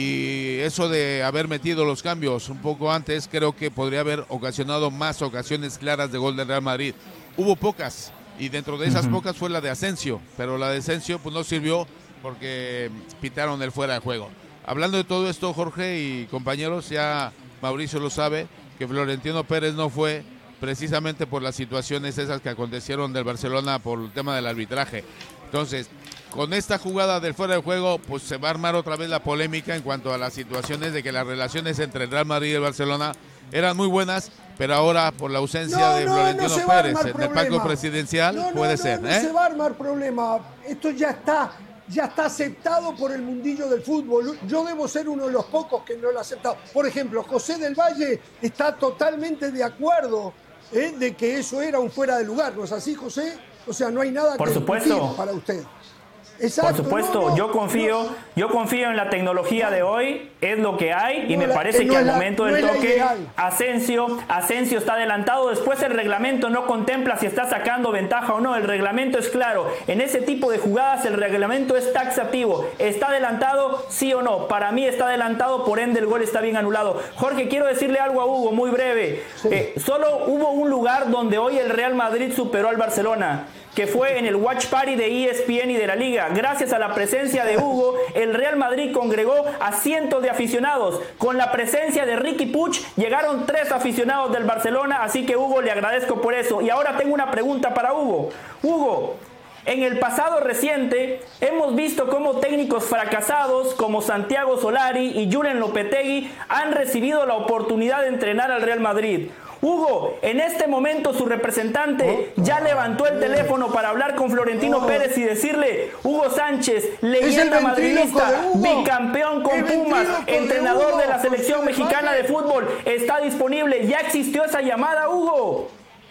S6: y eso de haber metido los cambios un poco antes, creo que podría haber ocasionado más ocasiones claras de gol del Real Madrid. Hubo pocas, y dentro de esas uh-huh. pocas fue la de Asensio, pero la de Asensio pues no sirvió porque pitaron el fuera de juego. Hablando de todo esto, Jorge y compañeros, ya Mauricio lo sabe, que Florentino Pérez no fue precisamente por las situaciones esas que acontecieron del Barcelona por el tema del arbitraje. Entonces, con esta jugada del fuera de juego, pues se va a armar otra vez la polémica en cuanto a las situaciones de que las relaciones entre el Real Madrid y el Barcelona eran muy buenas, pero ahora por la ausencia
S1: no,
S6: de
S1: no,
S6: Florentino
S1: no
S6: Pérez en el palco presidencial,
S1: no, no,
S6: puede
S1: no,
S6: ser.
S1: No,
S6: ¿eh?
S1: no se va a armar problema. Esto ya está, ya está aceptado por el mundillo del fútbol. Yo debo ser uno de los pocos que no lo ha aceptado. Por ejemplo, José del Valle está totalmente de acuerdo ¿eh? de que eso era un fuera de lugar. ¿No es así, José? O sea, no hay nada
S2: por
S1: que
S2: supuesto
S1: para usted. Exacto,
S2: Por supuesto,
S1: no, no,
S2: yo confío,
S1: no.
S2: yo confío en la tecnología de hoy, es lo que hay, y
S1: no
S2: me
S1: la,
S2: parece
S1: no
S2: que al
S1: la,
S2: momento
S1: no
S2: del toque, Asensio, Asensio está adelantado. Después el reglamento no contempla si está sacando ventaja o no, el reglamento es claro. En ese tipo de jugadas el reglamento es taxativo. ¿Está adelantado? Sí o no. Para mí está adelantado, por ende el gol está bien anulado. Jorge, quiero decirle algo a Hugo, muy breve. Sí. Eh, solo hubo un lugar donde hoy el Real Madrid superó al Barcelona, que fue en el Watch Party de E S P N y de la Liga. Gracias a la presencia de Hugo, el Real Madrid congregó a cientos de aficionados. Con la presencia de Riqui Puig, llegaron tres aficionados del Barcelona, así que Hugo, le agradezco por eso. Y ahora tengo una pregunta para Hugo. Hugo, en el pasado reciente, hemos visto cómo técnicos fracasados como Santiago Solari y Julen Lopetegui han recibido la oportunidad de entrenar al Real Madrid. Hugo, en este momento su representante ya levantó el teléfono para hablar con Florentino oh. Pérez y decirle: Hugo Sánchez, leyenda madridista, bicampeón con Pumas, entrenador de, de la selección mexicana de fútbol, está disponible. ¿Ya existió esa llamada, Hugo?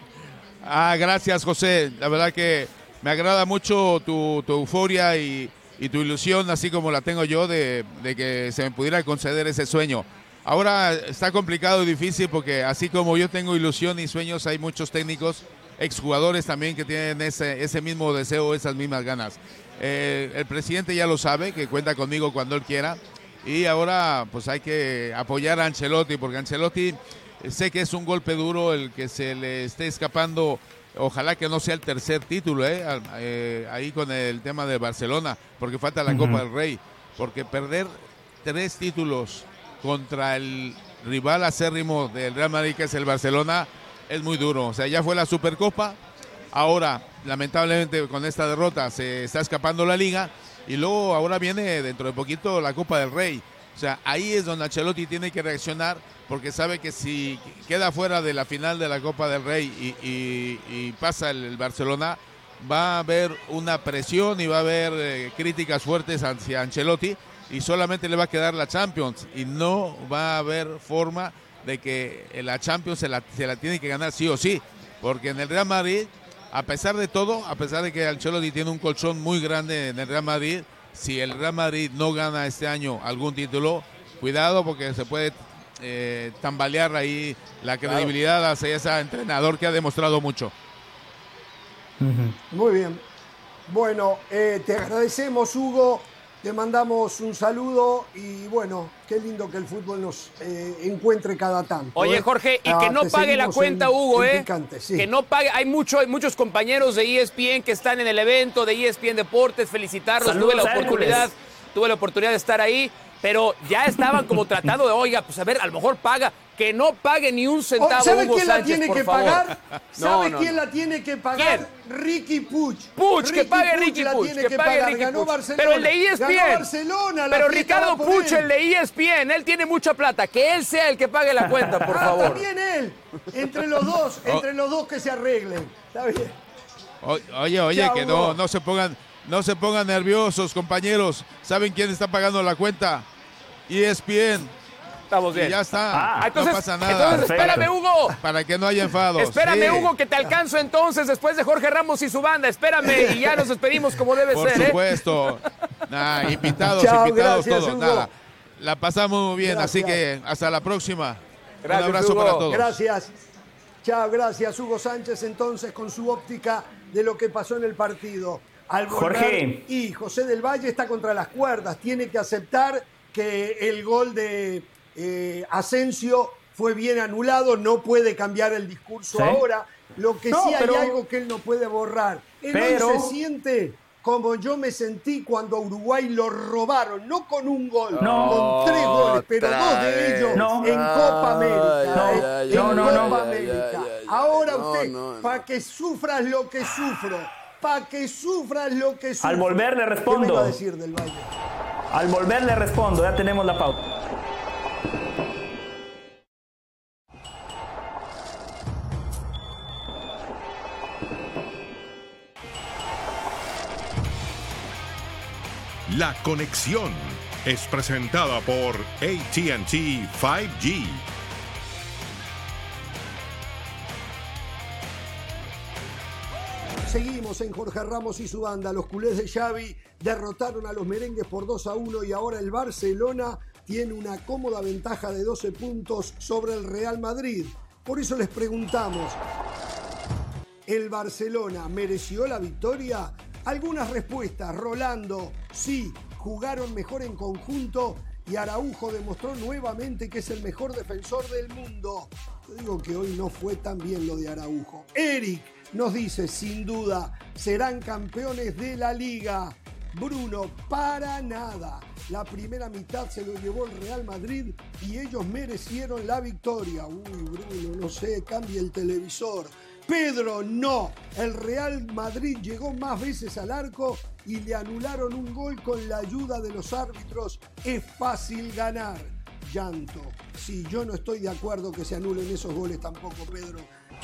S6: Ah, gracias, José. La verdad que me agrada mucho tu, tu euforia y, y tu ilusión, así como la tengo yo, de, de que se me pudiera conceder ese sueño. Ahora está complicado y difícil porque así como yo tengo ilusión y sueños, hay muchos técnicos, exjugadores también que tienen ese, ese mismo deseo, esas mismas ganas. Eh, el presidente ya lo sabe, que cuenta conmigo cuando él quiera, y ahora pues hay que apoyar a Ancelotti, porque Ancelotti sé que es un golpe duro el que se le esté escapando. Ojalá que no sea el tercer título, eh, eh, ahí con el tema de Barcelona, porque falta la uh-huh. Copa del Rey, porque perder tres títulos contra el rival acérrimo del Real Madrid, que es el Barcelona, es muy duro. O sea, ya fue la Supercopa, ahora lamentablemente con esta derrota se está escapando la Liga y luego ahora viene dentro de poquito la Copa del Rey. O sea, ahí es donde Ancelotti tiene que reaccionar porque sabe que si queda fuera de la final de la Copa del Rey y, y, y pasa el, el Barcelona, va a haber una presión y va a haber eh, críticas fuertes hacia Ancelotti y solamente le va a quedar la Champions y no va a haber forma de que la Champions se la, se la tiene que ganar sí o sí, porque en el Real Madrid, a pesar de todo, a pesar de que Ancelotti tiene un colchón muy grande en el Real Madrid, si el Real Madrid no gana este año algún título, cuidado porque se puede eh, tambalear ahí la credibilidad claro. hacia ese entrenador que ha demostrado mucho.
S1: Muy bien. Bueno, eh, te agradecemos, Hugo. Te mandamos un saludo y bueno, qué lindo que el fútbol nos eh, encuentre cada tanto.
S3: Oye,
S1: ¿eh?
S3: Jorge, y que
S1: ah,
S3: no pague la cuenta, en, Hugo,
S1: en
S3: ¿eh?
S1: Picante, sí.
S3: Que no pague. Hay, mucho, hay muchos compañeros de E S P N que están en el evento de E S P N Deportes. Felicitarlos.
S2: Saludos,
S3: tuve la oportunidad, tuve la oportunidad de estar ahí, pero ya estaban como tratando de, oiga, pues a ver, a lo mejor paga. Que no pague ni un centavo.
S1: ¿Sabe
S3: Hugo
S1: quién
S3: Sánchez,
S1: la tiene
S3: por
S1: que
S3: favor?
S1: pagar? ¿Sabe
S3: no, no,
S1: quién
S3: no.
S1: la tiene que pagar?
S3: ¿Quién?
S1: Ricky Puig.
S3: Puig,
S1: Ricky
S3: que pague
S1: Puig
S3: Ricky
S1: la
S3: Puig,
S1: tiene
S3: que,
S1: que
S3: pague
S1: pagar.
S3: Ricky
S1: Ganó
S3: Puig.
S1: Barcelona.
S3: Pero el de E S P N.
S1: Ganó Barcelona. La
S3: Pero
S1: fiesta
S3: Ricardo
S1: va por
S3: Puig,
S1: él.
S3: el de E S P N, él tiene mucha plata. Que él sea el que pague la cuenta, por
S1: ah,
S3: favor.
S1: También él. Entre los dos, entre los dos que se arreglen. Está bien.
S6: O, oye, oye,
S1: Chao,
S6: que no, no se pongan, no se pongan nerviosos, compañeros. ¿Saben quién está pagando la cuenta? E S P N.
S3: Estamos bien.
S6: Y ya está,
S3: Ah, entonces,
S6: no pasa nada.
S3: Entonces, espérame, Hugo.
S6: Para que no haya enfados.
S3: Espérame,
S6: sí.
S3: Hugo, que te alcanzo entonces después de Jorge Ramos y su banda. Espérame y ya nos despedimos como debe
S6: Por
S3: ser, ¿eh?
S6: supuesto. Nah, invitados,
S1: Chao,
S6: invitados
S1: gracias,
S6: todos.
S1: Hugo.
S6: Nada. La pasamos muy bien,
S1: Gracias.
S6: así que hasta la próxima.
S3: Gracias,
S6: Un abrazo
S3: Hugo.
S6: para todos.
S1: Gracias. Chao, gracias. Hugo Sánchez entonces con su óptica de lo que pasó en el partido. Al volver,
S2: Jorge.
S1: y José del Valle está contra las cuerdas. Tiene que aceptar que el gol de eh, Asensio fue bien anulado. No puede cambiar el discurso
S2: ¿Sí?
S1: ahora. Lo que
S2: No,
S1: sí
S2: pero-
S1: hay algo que él no puede borrar. Él
S2: Pero-
S1: hoy se siente como yo me sentí cuando a Uruguay lo robaron, no con un gol,
S2: No.
S1: con tres goles, pero
S3: Otra
S1: dos de
S3: vez.
S1: ellos
S2: No.
S1: en Copa América.
S3: Ay,
S1: ¿eh?
S3: ay,
S1: en
S2: ay, no,
S1: Copa
S2: no.
S1: América.
S3: Ay, ay, ay,
S1: Ahora
S3: no,
S1: usted,
S3: no, no.
S1: para que sufras lo que sufro, para que sufras lo que sufro.
S2: Al volver le respondo.
S1: ¿Qué me iba a decir del Valle?
S2: Al volver le respondo, ya tenemos la pauta.
S7: La conexión es presentada por A T and T cinco G.
S1: Seguimos en Jorge Ramos y su banda. Los culés de Xavi derrotaron a los merengues por dos a uno y ahora el Barcelona tiene una cómoda ventaja de doce puntos sobre el Real Madrid. Por eso les preguntamos, ¿el Barcelona mereció la victoria? Algunas respuestas. Rolando, sí, jugaron mejor en conjunto y Araujo demostró nuevamente que es el mejor defensor del mundo. Yo digo que hoy no fue tan bien lo de Araujo. Eric nos dice, sin duda, serán campeones de la Liga. Bruno, para nada. La primera mitad se lo llevó el Real Madrid y ellos merecieron la victoria. Uy, Bruno, no sé, cambie el televisor. Pedro, no. El Real Madrid llegó más veces al arco y le anularon un gol con la ayuda de los árbitros. Es fácil ganar. Llanto. Sí, yo no estoy de acuerdo que se anulen esos goles tampoco, Pedro.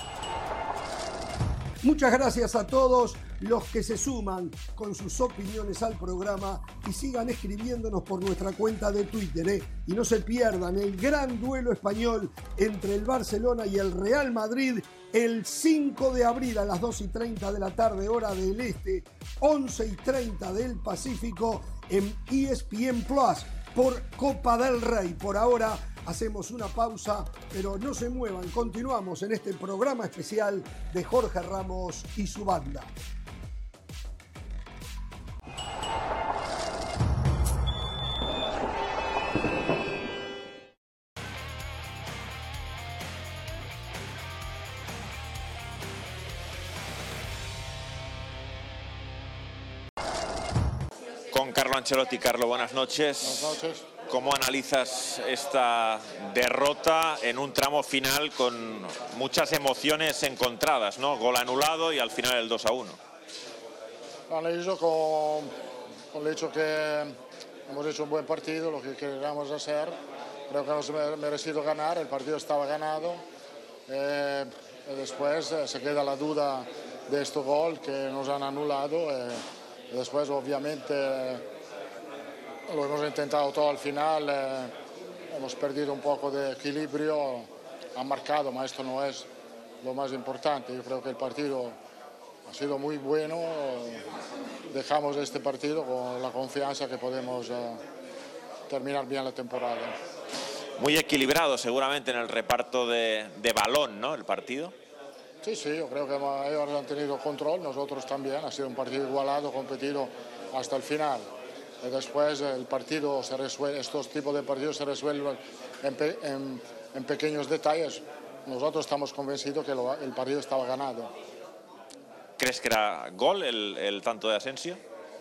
S1: Muchas gracias a todos los que se suman con sus opiniones al programa y sigan escribiéndonos por nuestra cuenta de Twitter, ¿eh? Y no se pierdan el gran duelo español entre el Barcelona y el Real Madrid el cinco de abril a las dos y treinta de la tarde, hora del Este, once y treinta del Pacífico, en E S P N Plus por Copa del Rey. Por ahora hacemos una pausa, pero no se muevan, continuamos en este programa especial de Jorge Ramos y su banda.
S8: Con Carlo Ancelotti. Carlo, buenas noches.
S9: Buenas noches.
S8: ¿cómo analizas esta derrota en un tramo final con muchas emociones encontradas, ¿no? Gol anulado y al final el dos a uno.
S9: Analizo con, con el hecho que hemos hecho un buen partido, lo que queríamos hacer. Creo que hemos merecido ganar, el partido estaba ganado. Eh, y después eh, se queda la duda de este gol que nos han anulado. Eh, y después, obviamente, eh, lo hemos intentado todo al final. Eh, hemos perdido un poco de equilibrio. Han marcado, pero esto no es lo más importante. Yo creo que el partido ha sido muy bueno. Dejamos este partido con la confianza que podemos eh, terminar bien la temporada.
S8: Muy equilibrado seguramente en el reparto de, de balón, ¿no? El partido.
S9: Sí, sí, yo creo que ellos han tenido control, nosotros también. Ha sido un partido igualado, competido hasta el final. Y después el partido se resuelve, estos tipos de partidos se resuelven en, pe, en, en pequeños detalles. Nosotros estamos convencidos que lo, el partido estaba ganado.
S8: ¿Crees que era gol el, el tanto de Asensio?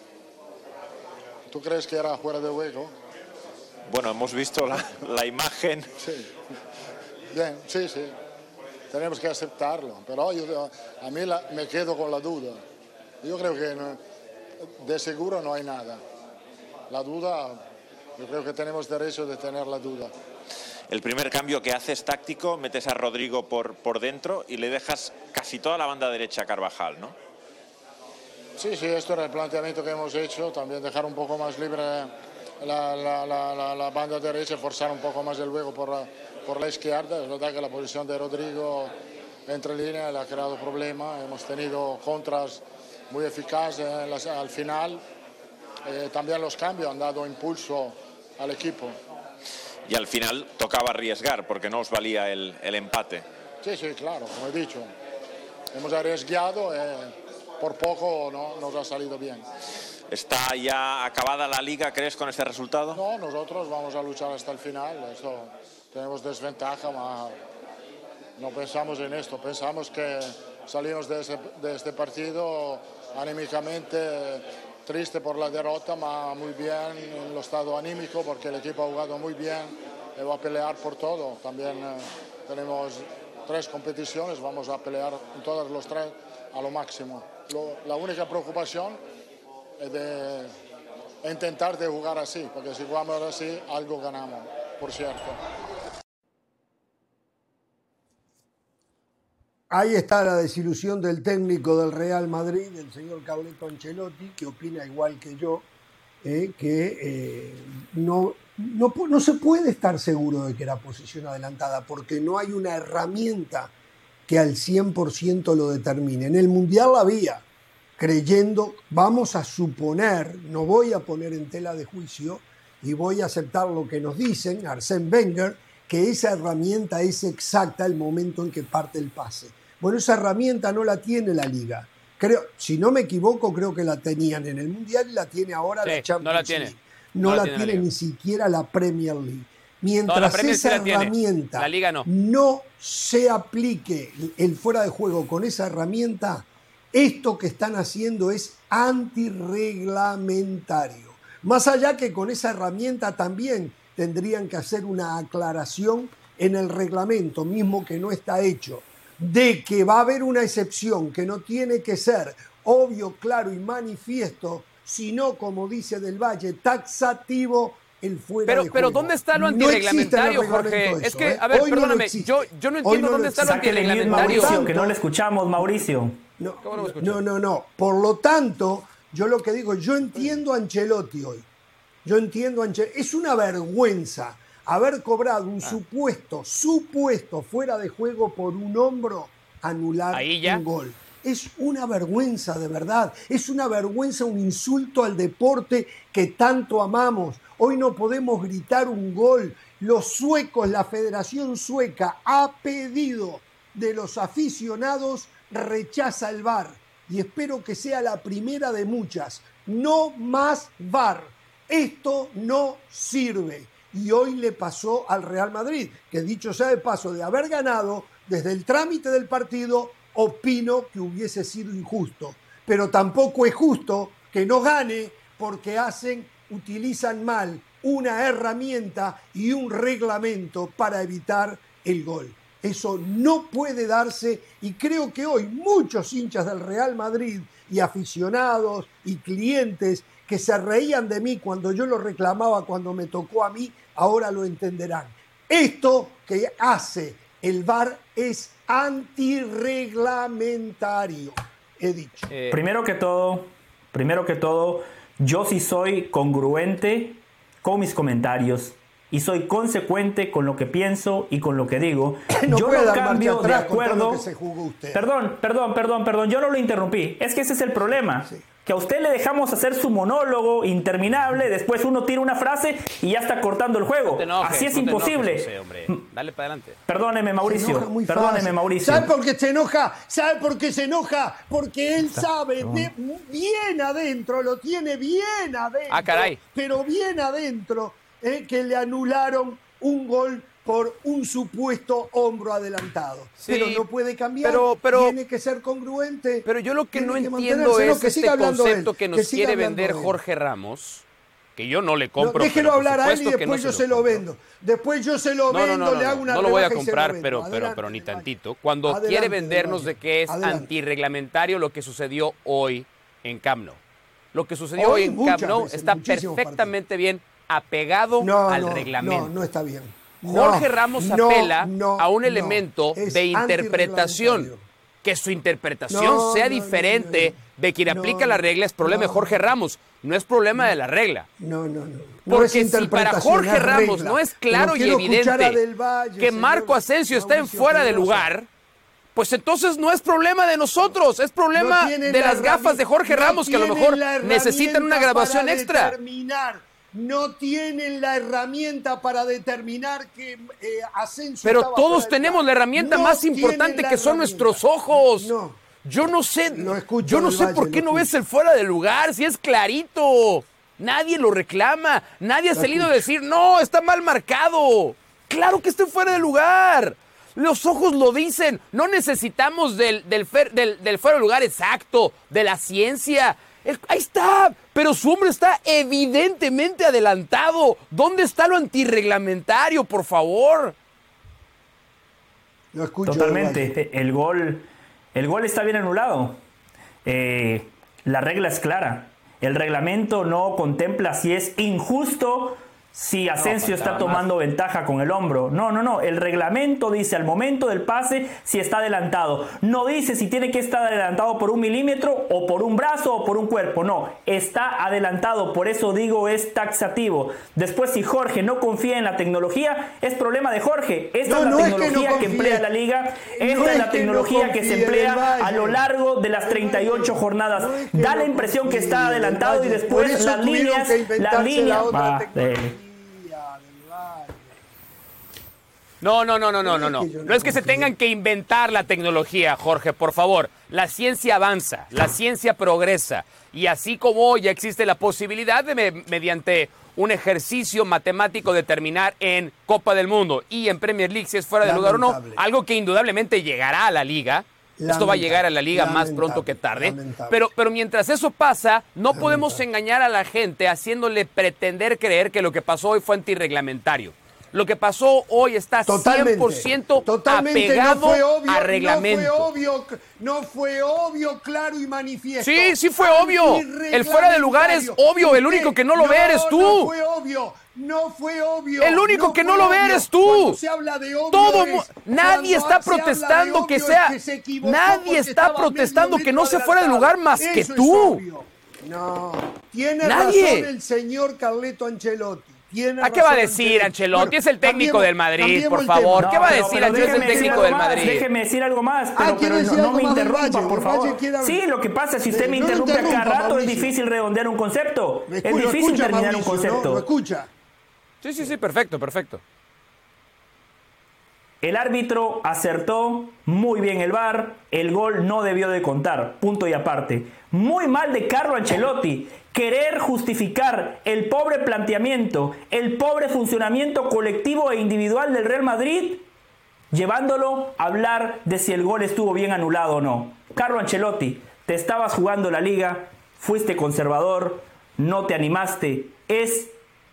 S9: ¿Tú crees que era fuera de juego?
S8: Bueno, hemos visto la, la imagen.
S9: Sí. Bien, sí, sí. Tenemos que aceptarlo. Pero yo, a mí la, me quedo con la duda. Yo creo que no, de seguro no hay nada. La duda, yo creo que tenemos derecho de tener la duda.
S8: El primer cambio que haces táctico, metes a Rodrigo por, por dentro y le dejas casi toda la banda derecha a Carvajal, ¿no?
S9: Sí, sí, esto era el planteamiento que hemos hecho. También dejar un poco más libre La, la, la, la banda derecha, forzar un poco más el juego por la, por la izquierda. Es verdad que la posición de Rodrigo entre líneas le ha creado problemas. Hemos tenido contras muy eficaces en las, al final. Eh, también los cambios han dado impulso al equipo.
S8: Y al final tocaba arriesgar porque no os valía el, el empate.
S9: Sí, sí, claro, como he dicho. Hemos arriesgado, eh, por poco no nos ha salido bien.
S8: ¿Está ya acabada la liga, crees, con este resultado?
S9: No, nosotros vamos a luchar hasta el final. Esto, tenemos desventaja, pero no pensamos en esto. Pensamos que salimos de, ese, de este partido anímicamente triste por la derrota, pero muy bien en el estado anímico porque el equipo ha jugado muy bien y va a pelear por todo. También eh, tenemos tres competiciones, vamos a pelear en todas los tres a lo máximo. Lo, la única preocupación de intentar de jugar así, porque si jugamos así, algo ganamos, por cierto.
S1: Ahí está la desilusión del técnico del Real Madrid, el señor Carleto Ancelotti, que opina igual que yo, eh, que eh, no, no, no se puede estar seguro de que era posición adelantada, porque no hay una herramienta que al cien por ciento lo determine. En el Mundial la había, creyendo, vamos a suponer, no voy a poner en tela de juicio y voy a aceptar lo que nos dicen, Arsène Wenger, que esa herramienta es exacta el momento en que parte el pase. Bueno, esa herramienta no la tiene la Liga. Creo, si no me equivoco, creo que la tenían en el Mundial y la tiene ahora sí, la Champions
S3: no la tiene.
S1: League. No, no la, la tiene, tiene ni siquiera la Premier League. Mientras
S3: no,
S1: esa
S3: sí
S1: herramienta
S3: la Liga no.
S1: no se aplique el fuera de juego con esa herramienta, esto que están haciendo es antirreglamentario. Más allá que con esa herramienta también tendrían que hacer una aclaración en el reglamento, mismo que no está hecho, de que va a haber una excepción que no tiene que ser obvio, claro y manifiesto, sino, como dice Del Valle, taxativo el fuera
S3: pero,
S1: de
S3: pero
S1: juego.
S3: ¿dónde está lo antirreglamentario, no Jorge? Eso, es que, a ver, perdóname, no yo, yo no entiendo no dónde está lo antirreglamentario.
S2: Mauricio, que no le escuchamos, Mauricio.
S1: No, no, no, no. Por lo tanto, yo lo que digo, yo entiendo a Ancelotti hoy. Yo entiendo a Ancelotti. Es una vergüenza haber cobrado un ah. supuesto, supuesto fuera de juego por un hombro, anular un gol. Es una vergüenza, de verdad. Es una vergüenza, un insulto al deporte que tanto amamos. Hoy no podemos gritar un gol. Los suecos, la Federación Sueca ha pedido de los aficionados, rechaza el V A R. Y espero que sea la primera de muchas. No más V A R. Esto no sirve. Y hoy le pasó al Real Madrid, que dicho sea de paso, de haber ganado desde el trámite del partido, opino que hubiese sido injusto. Pero tampoco es justo que no gane porque hacen, utilizan mal una herramienta y un reglamento para evitar el gol. Eso no puede darse y creo que hoy muchos hinchas del Real Madrid y aficionados y clientes que se reían de mí cuando yo lo reclamaba cuando me tocó a mí, ahora lo entenderán. Esto que hace el V A R es antirreglamentario, he dicho.
S2: Eh. Primero que todo, primero que todo, yo sí soy congruente con mis comentarios y soy consecuente con lo que pienso y con lo que digo.
S1: No
S2: yo
S1: puede
S2: no
S1: dar
S2: cambio
S1: marcha
S2: de
S1: atrás con todo
S2: acuerdo.
S1: lo que se jugó usted.
S2: Perdón, perdón, perdón, perdón, yo no lo interrumpí. Es que ese es el problema. Sí. Que a usted le dejamos hacer su monólogo interminable, después uno tira una frase y ya está cortando el juego.
S3: No enojes,
S2: Así es
S3: no
S2: imposible.
S3: Enojes, José, hombre. Dale para adelante.
S2: Perdóneme, Mauricio. Perdóneme, Mauricio.
S1: ¿Sabe por qué se enoja? ¿Sabe por qué se enoja? Porque él sabe de, bien adentro, lo tiene bien adentro.
S3: Ah, caray.
S1: Pero bien adentro, eh, que le anularon un gol por un supuesto hombro adelantado. Sí, pero no puede cambiar,
S3: pero, pero,
S1: tiene que ser congruente.
S3: Pero yo lo que no
S1: que
S3: entiendo es
S1: no, que
S3: este concepto que nos que quiere vender
S1: él.
S3: Jorge Ramos, que yo no le compro.
S1: No, déjelo hablar a él y después
S3: no
S1: yo
S3: se
S1: se
S3: lo,
S1: lo vendo. Después yo se lo
S3: no,
S1: vendo,
S3: no, no, no,
S1: le hago una
S3: No lo voy a
S1: rebaja y se
S3: comprar,
S1: lo
S3: pero,
S1: vendo.
S3: pero,
S1: Adelante,
S3: pero ni
S1: vaya.
S3: tantito. Cuando
S1: Adelante,
S3: quiere vendernos
S1: vaya.
S3: de que es
S1: Adelante.
S3: antirreglamentario lo que sucedió hoy en Camp Nou. Lo que sucedió
S1: Hoy,
S3: hoy en Camp Nou
S1: veces,
S3: está perfectamente bien apegado
S1: no,
S3: al
S1: no,
S3: reglamento.
S1: No, no está bien.
S3: Jorge
S1: no,
S3: Ramos
S1: no,
S3: apela
S1: no,
S3: a un
S1: no,
S3: elemento de interpretación. Que su interpretación
S1: no,
S3: sea
S1: no,
S3: diferente
S1: no, no, no.
S3: de quien
S1: No,
S3: aplica la regla es problema
S1: no.
S3: de Jorge Ramos, no es problema de la regla.
S1: No, no, no.
S3: Porque
S1: no
S3: si para Jorge
S1: es
S3: Ramos
S1: regla.
S3: no es claro y evidente Valle, que Marco Asensio está en fuera de lugar, pues entonces no es problema de nosotros, es problema
S1: no
S3: de las gafas de Jorge
S1: no
S3: Ramos que a lo mejor necesitan una graduación
S1: para
S3: extra.
S1: Determinar. No tienen la herramienta para determinar que eh, Asensio.
S3: Pero
S1: estaba
S3: todos
S1: fuera
S3: tenemos la herramienta
S1: no
S3: más importante que son nuestros ojos.
S1: No.
S3: Yo no sé,
S1: Lo escucho
S3: yo no sé
S1: Valle,
S3: por qué no
S1: escucho.
S3: ves el fuera de lugar, si es clarito. Nadie lo reclama, nadie ha
S1: Lo
S3: salido
S1: escucho.
S3: a decir, no, está mal marcado. Claro que está fuera de lugar. Los ojos lo dicen, no necesitamos del, del, fer, del, del fuera de lugar exacto, de la ciencia. El, ahí está, pero su hombre está evidentemente adelantado. ¿Dónde está lo antirreglamentario, por favor?
S1: Lo escucho.
S2: Totalmente, el gol, el gol está bien anulado. Eh, la regla es clara. El reglamento no contempla si es injusto si Asensio
S3: no,
S2: está tomando
S3: más.
S2: ventaja con el hombro. No, no, no. El reglamento dice al momento del pase si está adelantado. No dice si tiene que estar adelantado por un milímetro o por un brazo o por un cuerpo. No, está adelantado. Por eso digo es taxativo. Después, si Jorge no confía en la tecnología, es problema de Jorge. Esta
S1: No,
S2: es la
S1: no es que
S2: tecnología
S1: no
S2: que,
S1: confíe.
S2: emplea la liga. Esta
S1: No
S2: es
S1: es
S2: la
S1: que
S2: tecnología
S1: no
S2: que se
S1: confíe
S2: emplea
S1: del Valle.
S2: a lo largo de las treinta y ocho jornadas.
S1: No es que
S2: Da la
S1: no
S2: impresión que
S1: confíe
S2: está
S1: del
S2: adelantado y
S1: Valle. Por
S2: después
S1: eso
S2: las
S1: tuvieron
S2: líneas,
S1: que
S2: las
S1: inventarse
S2: líneas.
S1: la otra
S2: Va,
S1: tecnología.
S2: dele.
S3: No, no, no, no, no, no, no.
S1: Es que yo no
S3: No es que se
S1: confío.
S3: tengan que inventar la tecnología, Jorge, por favor. La ciencia avanza, la ciencia progresa. Y así como hoy ya existe la posibilidad de, me- mediante un ejercicio matemático, determinar en Copa del Mundo y en Premier League si es fuera de lugar o no,
S1: Lamentable.
S3: algo que indudablemente llegará a la liga. Esto va a
S1: Lamentable,
S3: llegar a la liga más
S1: lamentable,
S3: pronto que tarde.
S1: lamentable.
S3: Pero, pero mientras eso pasa, no
S1: Lamentable.
S3: podemos engañar a la gente haciéndole pretender creer que lo que pasó hoy fue antirreglamentario. Lo que pasó hoy está
S1: Totalmente,
S3: cien por ciento
S1: totalmente
S3: apegado
S1: no fue obvio,
S3: a reglamento.
S1: No fue obvio, no fue obvio, claro y manifiesto.
S3: Sí, sí fue obvio. El fuera de lugar es obvio, el único que no lo ve eres tú.
S1: No fue obvio, no fue obvio.
S3: El único que no
S1: fue
S3: lo ve
S1: obvio.
S3: eres tú.
S1: Cuando se habla de obvio
S3: Todo
S1: es-
S3: mu- nadie
S1: cuando
S3: está
S1: se habla de
S3: protestando
S1: obvio
S3: que
S1: es
S3: sea
S1: que se equivocó
S3: nadie
S1: porque
S3: está
S1: estaba
S3: protestando
S1: medio
S3: que no
S1: metro
S3: sea fuera de lugar
S1: adelantado.
S3: más que
S1: Eso es
S3: tú.
S1: obvio. No, tiene
S3: Nadie.
S1: razón el señor Carleto Ancelotti. Tiene
S3: ¿A qué va a
S1: razón
S3: decir Ancelotti?
S1: Bueno,
S3: Es el técnico
S1: cambiemos-
S3: del Madrid,
S1: cambiemos
S3: por
S1: el
S3: favor.
S1: tema.
S3: ¿Qué va a
S2: pero-
S3: decir
S2: pero
S3: Ancelotti? Es el
S2: déjeme decir
S3: técnico
S2: algo
S3: del
S2: más,
S3: Madrid.
S2: Déjeme decir algo más,
S1: Ah,
S2: pero,
S1: ¿quiere
S2: pero
S1: decir
S2: no, no
S1: algo
S2: me
S1: más del
S2: interrumpa,
S1: Valle?
S2: por
S1: El
S2: favor.
S1: Valle quiere hablar.
S2: Sí, lo que pasa es si usted
S1: Sí,
S2: me
S1: no lo
S2: interrumpe a cada
S1: interrumpa,
S2: rato es
S1: Mauricio.
S2: difícil redondear un concepto.
S1: Me
S2: Es
S1: escu- lo
S2: difícil
S1: escucha,
S2: terminar un
S1: Mauricio, ¿no?
S2: concepto.
S1: ¿Lo escucha?
S3: Sí, sí, sí, perfecto, perfecto.
S2: El árbitro acertó muy bien el V A R, el gol no debió de contar, punto y aparte. Muy mal de Carlo Ancelotti, querer justificar el pobre planteamiento, el pobre funcionamiento colectivo e individual del Real Madrid, llevándolo a hablar de si el gol estuvo bien anulado o no. Carlo Ancelotti, te estabas jugando la liga, fuiste conservador, no te animaste, es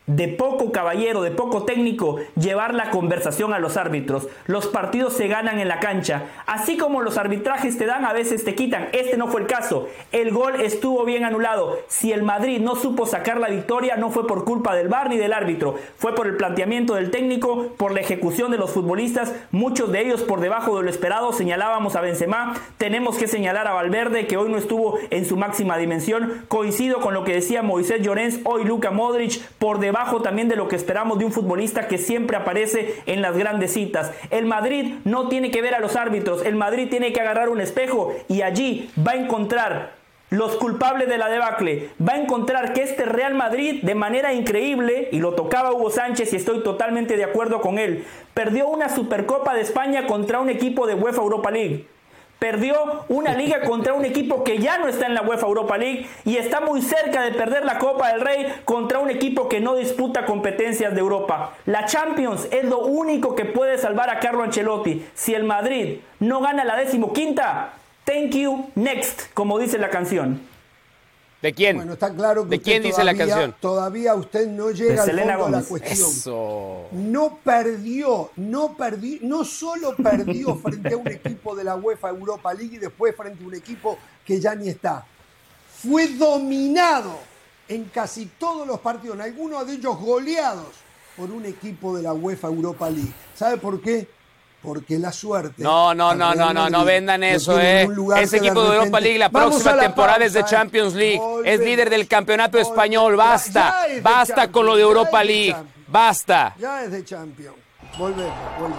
S2: de poco caballero, de poco técnico, llevar la conversación a los árbitros. Los partidos se ganan en la cancha. Así como los arbitrajes te dan, a veces te quitan. Este no fue el caso. El gol estuvo bien anulado. Si el Madrid no supo sacar la victoria, no fue por culpa del V A R ni del árbitro. Fue por el planteamiento del técnico, por la ejecución de los futbolistas, muchos de ellos por debajo de lo esperado. Señalábamos a Benzema. Tenemos que señalar a Valverde, que hoy no estuvo en su máxima dimensión. Coincido con lo que decía Moisés Llorens. Hoy Luka Modric por debajo Bajo también de lo que esperamos de un futbolista que siempre aparece en las grandes citas. El Madrid no tiene que ver a los árbitros, el Madrid tiene que agarrar un espejo y allí va a encontrar los culpables de la debacle. Va a encontrar que este Real Madrid, de manera increíble, y lo tocaba Hugo Sánchez y estoy totalmente de acuerdo con él, perdió una Supercopa de España contra un equipo de UEFA Europa League. Perdió una liga contra un equipo que ya no está en la UEFA Europa League y está muy cerca de perder la Copa del Rey contra un equipo que no disputa competencias de Europa. La Champions es lo único que puede salvar a Carlo Ancelotti. Si el Madrid no gana la decimoquinta, thank you, next, como dice la canción.
S3: ¿De quién?
S1: Bueno, está claro que
S3: ¿De quién dice
S1: todavía,
S3: la canción?
S1: Todavía usted no llega al
S2: Selena
S1: fondo de la
S2: Gómez.
S1: cuestión.
S3: Eso.
S1: No perdió, no perdió, no solo perdió frente a un equipo de la UEFA Europa League y después frente a un equipo que ya ni está. Fue dominado en casi todos los partidos, en algunos de ellos goleados por un equipo de la UEFA Europa League. ¿Sabe por qué? Porque la suerte...
S3: No, no, no, no, no, no vendan eso, eh. Ese equipo de Europa League la próxima temporada es de Champions League. Es líder del campeonato español. Basta, basta con lo de Europa League. Basta.
S1: Ya es de Champions. Volvemos, volvemos.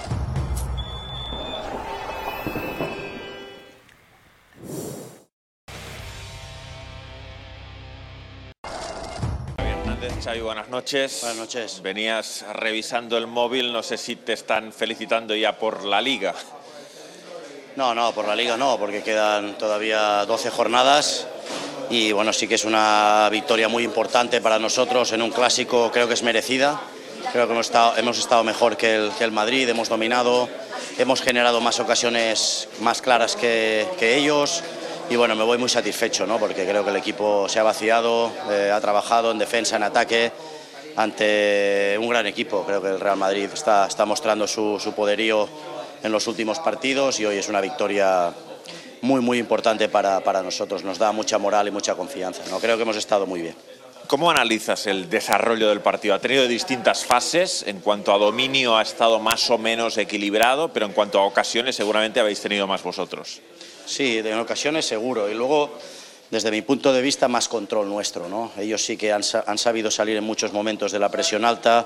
S8: Xavi, buenas noches.
S10: Buenas noches.
S8: Venías revisando el móvil, no sé si te están felicitando ya por la Liga.
S10: No, no, por la Liga no, porque quedan todavía doce jornadas y bueno, sí que es una victoria muy importante para nosotros en un clásico, creo que es merecida. Creo que hemos estado, hemos estado mejor que el, que el Madrid, hemos dominado, hemos generado más ocasiones más claras que, que ellos. Y bueno, me voy muy satisfecho, ¿no? Porque creo que el equipo se ha vaciado, eh, ha trabajado en defensa, en ataque, ante un gran equipo. Creo que el Real Madrid está, está mostrando su, su poderío en los últimos partidos y hoy es una victoria muy, muy importante para, para nosotros. Nos da mucha moral y mucha confianza, ¿no? Creo que hemos estado muy bien.
S8: ¿Cómo analizas el desarrollo del partido? Ha tenido distintas fases, en cuanto a dominio ha estado más o menos equilibrado, pero en cuanto a ocasiones seguramente habéis tenido más vosotros.
S10: Sí, en ocasiones seguro. Y luego, desde mi punto de vista, más control nuestro, ¿no? Ellos sí que han, han sabido salir en muchos momentos de la presión alta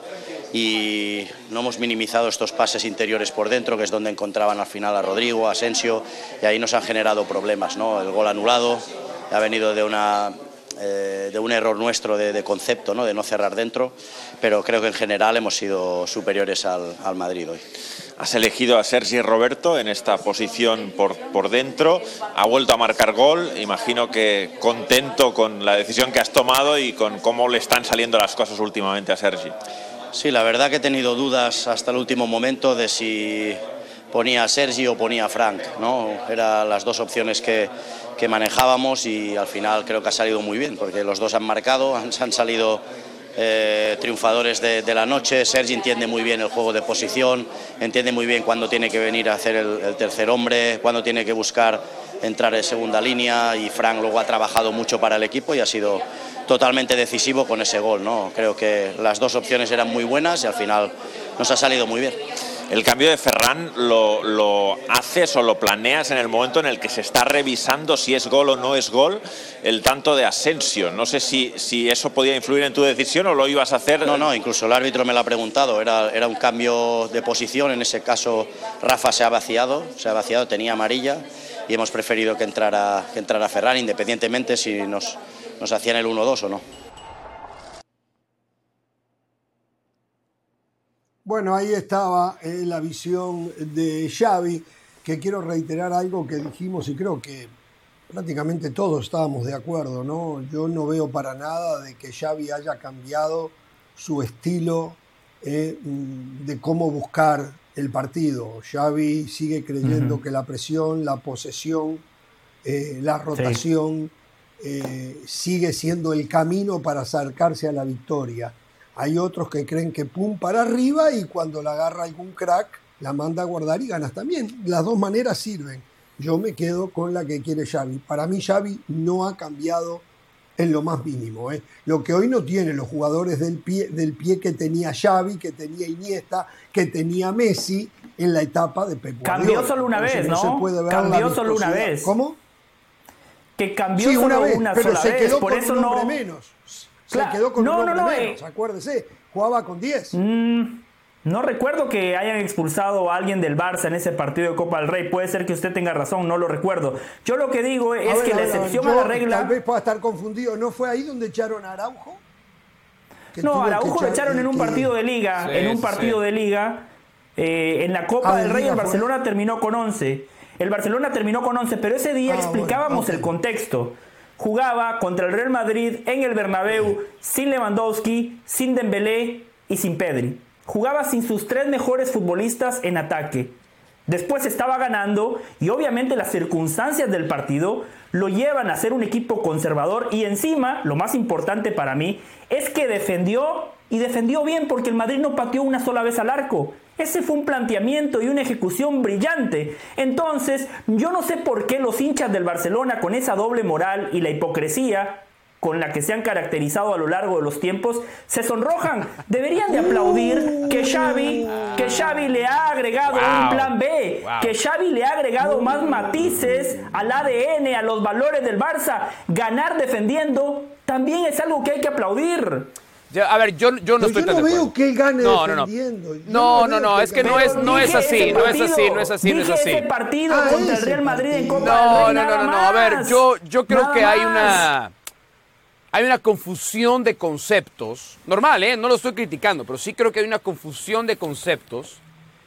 S10: y no hemos minimizado estos pases interiores por dentro, que es donde encontraban al final a Rodrigo, a Asensio, y ahí nos han generado problemas, ¿no? El gol anulado ha venido de una... Eh, de un error nuestro de, de concepto, ¿no? De no cerrar dentro, pero creo que en general hemos sido superiores al, al Madrid hoy.
S8: Has elegido a Sergi Roberto en esta posición por, por dentro, ha vuelto a marcar gol, imagino que contento con la decisión que has tomado y con cómo le están saliendo las cosas últimamente a Sergi.
S10: Sí, la verdad que he tenido dudas hasta el último momento de si ponía a Sergi o ponía a Frank, ¿no? Eran las dos opciones que, que manejábamos y al final creo que ha salido muy bien, porque los dos han marcado, han, han salido eh, triunfadores de, de la noche. Sergi entiende muy bien el juego de posición, entiende muy bien cuándo tiene que venir a hacer el, el tercer hombre, cuándo tiene que buscar entrar en segunda línea, y Frank luego ha trabajado mucho para el equipo y ha sido totalmente decisivo con ese gol, ¿no? Creo que las dos opciones eran muy buenas y al final nos ha salido muy bien.
S8: ¿El cambio de Ferran lo, lo haces o lo planeas en el momento en el que se está revisando si es gol o no es gol el tanto de Asensio? No sé si, si eso podía influir en tu decisión o lo ibas a hacer.
S10: No, no, incluso el árbitro me lo ha preguntado, era, era un cambio de posición, en ese caso Rafa se ha vaciado, se ha vaciado, tenía amarilla y hemos preferido que entrara, que entrara Ferran, independientemente si nos, nos hacían el uno dos o no.
S1: Bueno, ahí estaba eh, la visión de Xavi, que quiero reiterar algo que dijimos y creo que prácticamente todos estábamos de acuerdo, ¿no? Yo no veo para nada de que Xavi haya cambiado su estilo eh, de cómo buscar el partido. Xavi sigue creyendo uh-huh. que la presión, la posesión, eh, la rotación sí. eh, sigue siendo el camino para acercarse a la victoria. Hay otros que creen que pum para arriba y cuando la agarra algún crack la manda a guardar y ganas también. Las dos maneras sirven. Yo me quedo con la que quiere Xavi. Para mí Xavi no ha cambiado en lo más mínimo. ¿eh? Lo que hoy no tienen los jugadores del pie, del pie que tenía Xavi, que tenía Iniesta, que tenía Messi en la etapa de Pep Guardiola.
S2: Cambió solo una
S1: Entonces,
S2: vez,
S1: no
S2: ¿no?
S1: Se puede ver
S2: cambió solo una
S1: vistosidad.
S2: vez.
S1: ¿Cómo?
S2: Que cambió
S1: sí,
S2: solo
S1: una vez,
S2: una
S1: pero
S2: sola
S1: se
S2: vez.
S1: quedó
S2: Por
S1: con
S2: eso
S1: un hombre
S2: no...
S1: menos. Se
S2: Claro.
S1: quedó con
S2: no,
S1: un hombre
S2: no, no,
S1: menos,
S2: eh.
S1: acuérdese. Jugaba con diez.
S2: Mm, no recuerdo que hayan expulsado a alguien del Barça en ese partido de Copa del Rey. Puede ser que usted tenga razón, no lo recuerdo. Yo lo que digo es
S1: ver,
S2: que
S1: a
S2: la
S1: ver,
S2: excepción
S1: yo,
S2: a la regla...
S1: Tal vez pueda estar confundido. ¿No fue ahí donde echaron a Araujo? Que
S2: No,
S1: tuvo
S2: Araujo
S1: que
S2: lo
S1: echar-
S2: echaron en un
S1: que-
S2: partido de liga.
S3: Sí,
S2: en un
S3: sí,
S2: partido
S3: sí.
S2: de liga. Eh, en la Copa
S1: Ah,
S2: del
S1: de
S2: Rey
S1: liga
S2: el
S1: fue.
S2: Barcelona terminó con once. El Barcelona terminó con once, pero ese día
S1: Ah,
S2: explicábamos
S1: bueno, ok.
S2: el contexto. Jugaba contra el Real Madrid en el Bernabéu sin Lewandowski, sin Dembélé y sin Pedri. Jugaba sin sus tres mejores futbolistas en ataque. Después estaba ganando y obviamente las circunstancias del partido lo llevan a ser un equipo conservador y encima, lo más importante para mí, es que defendió y defendió bien porque el Madrid no pateó una sola vez al arco. Ese fue un planteamiento y una ejecución brillante. Entonces, yo no sé por qué los hinchas del Barcelona, con esa doble moral y la hipocresía con la que se han caracterizado a lo largo de los tiempos, se sonrojan. Deberían de aplaudir que Xavi, que Xavi le ha agregado
S3: Wow.
S2: un plan B,
S3: Wow.
S2: que Xavi le ha agregado más matices al A D N, a los valores del Barça. Ganar defendiendo también es algo que hay que aplaudir.
S3: Ya, a ver, yo, yo no
S1: Pero
S3: estoy
S1: yo
S3: tan
S1: no
S3: de acuerdo.
S1: veo que él gane
S3: No, no, no.
S1: defendiendo. Yo
S3: No,
S1: no
S3: no,
S1: veo
S3: no,
S1: que
S3: es que
S1: gane
S3: no es, no es
S2: Dije
S3: así,
S2: ese
S3: no es
S2: partido,
S3: así, no es así, no es
S2: dije
S3: así.
S2: ese partido
S1: Ah,
S2: contra el
S1: ese
S2: Real Madrid en
S1: partido.
S2: Copa del
S3: No,
S2: Rey,
S3: no, no,
S2: nada
S3: no, no. A ver,
S2: más.
S3: yo, yo creo
S2: Nada
S3: que hay
S2: más.
S3: una, hay una confusión de conceptos. Normal, ¿eh? No lo estoy criticando, pero sí creo que hay una confusión de conceptos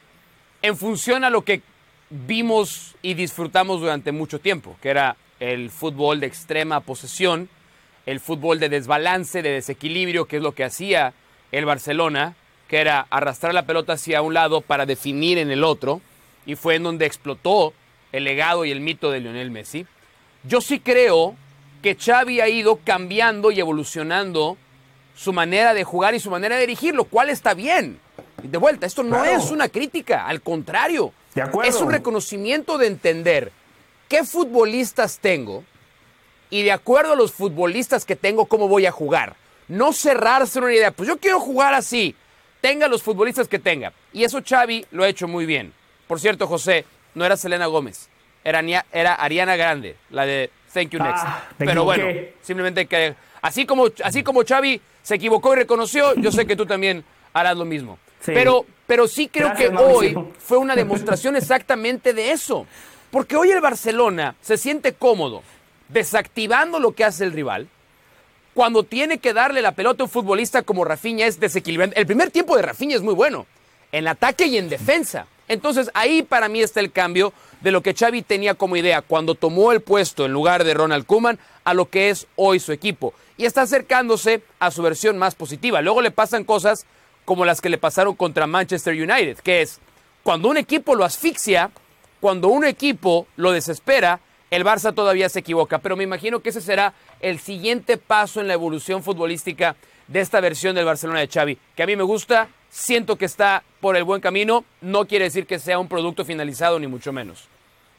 S3: en función a lo que vimos y disfrutamos durante mucho tiempo, que era el fútbol de extrema posesión, el fútbol de desbalance, de desequilibrio, que es lo que hacía el Barcelona, que era arrastrar la pelota hacia un lado para definir en el otro, y fue en donde explotó el legado y el mito de Lionel Messi. Yo sí creo que Xavi ha ido cambiando y evolucionando su manera de jugar y su manera de dirigir, lo cual está bien. Y de vuelta, esto no
S2: Claro.
S3: es una crítica, al contrario.
S2: De acuerdo.
S3: Es un reconocimiento de entender qué futbolistas tengo y de acuerdo a los futbolistas que tengo, cómo voy a jugar. No cerrarse en una idea, pues yo quiero jugar así, tenga los futbolistas que tenga. Y eso Xavi lo ha hecho muy bien. Por cierto, José, no era Selena Gómez, era, Nia- era Ariana Grande, la de Thank You Next.
S2: Ah, me
S3: Pero
S2: equivoqué.
S3: bueno, simplemente que así como, así como Xavi se equivocó y reconoció, yo sé que tú también harás lo mismo.
S2: Sí.
S3: Pero, pero sí creo
S2: Gracias,
S3: que
S2: Mauricio.
S3: hoy fue una demostración exactamente de eso. Porque hoy el Barcelona se siente cómodo desactivando lo que hace el rival. Cuando tiene que darle la pelota a un futbolista como Rafinha es desequilibrante. El primer tiempo de Rafinha es muy bueno, en ataque y en defensa. Entonces ahí para mí está el cambio de lo que Xavi tenía como idea cuando tomó el puesto en lugar de Ronald Koeman a lo que es hoy su equipo. Y está acercándose a su versión más positiva. Luego le pasan cosas como las que le pasaron contra Manchester United, que es cuando un equipo lo asfixia, cuando un equipo lo desespera, el Barça todavía se equivoca. Pero me imagino que ese será el siguiente paso en la evolución futbolística de esta versión del Barcelona de Xavi, que a mí me gusta, siento que está por el buen camino, no quiere decir que sea un producto finalizado, ni mucho menos.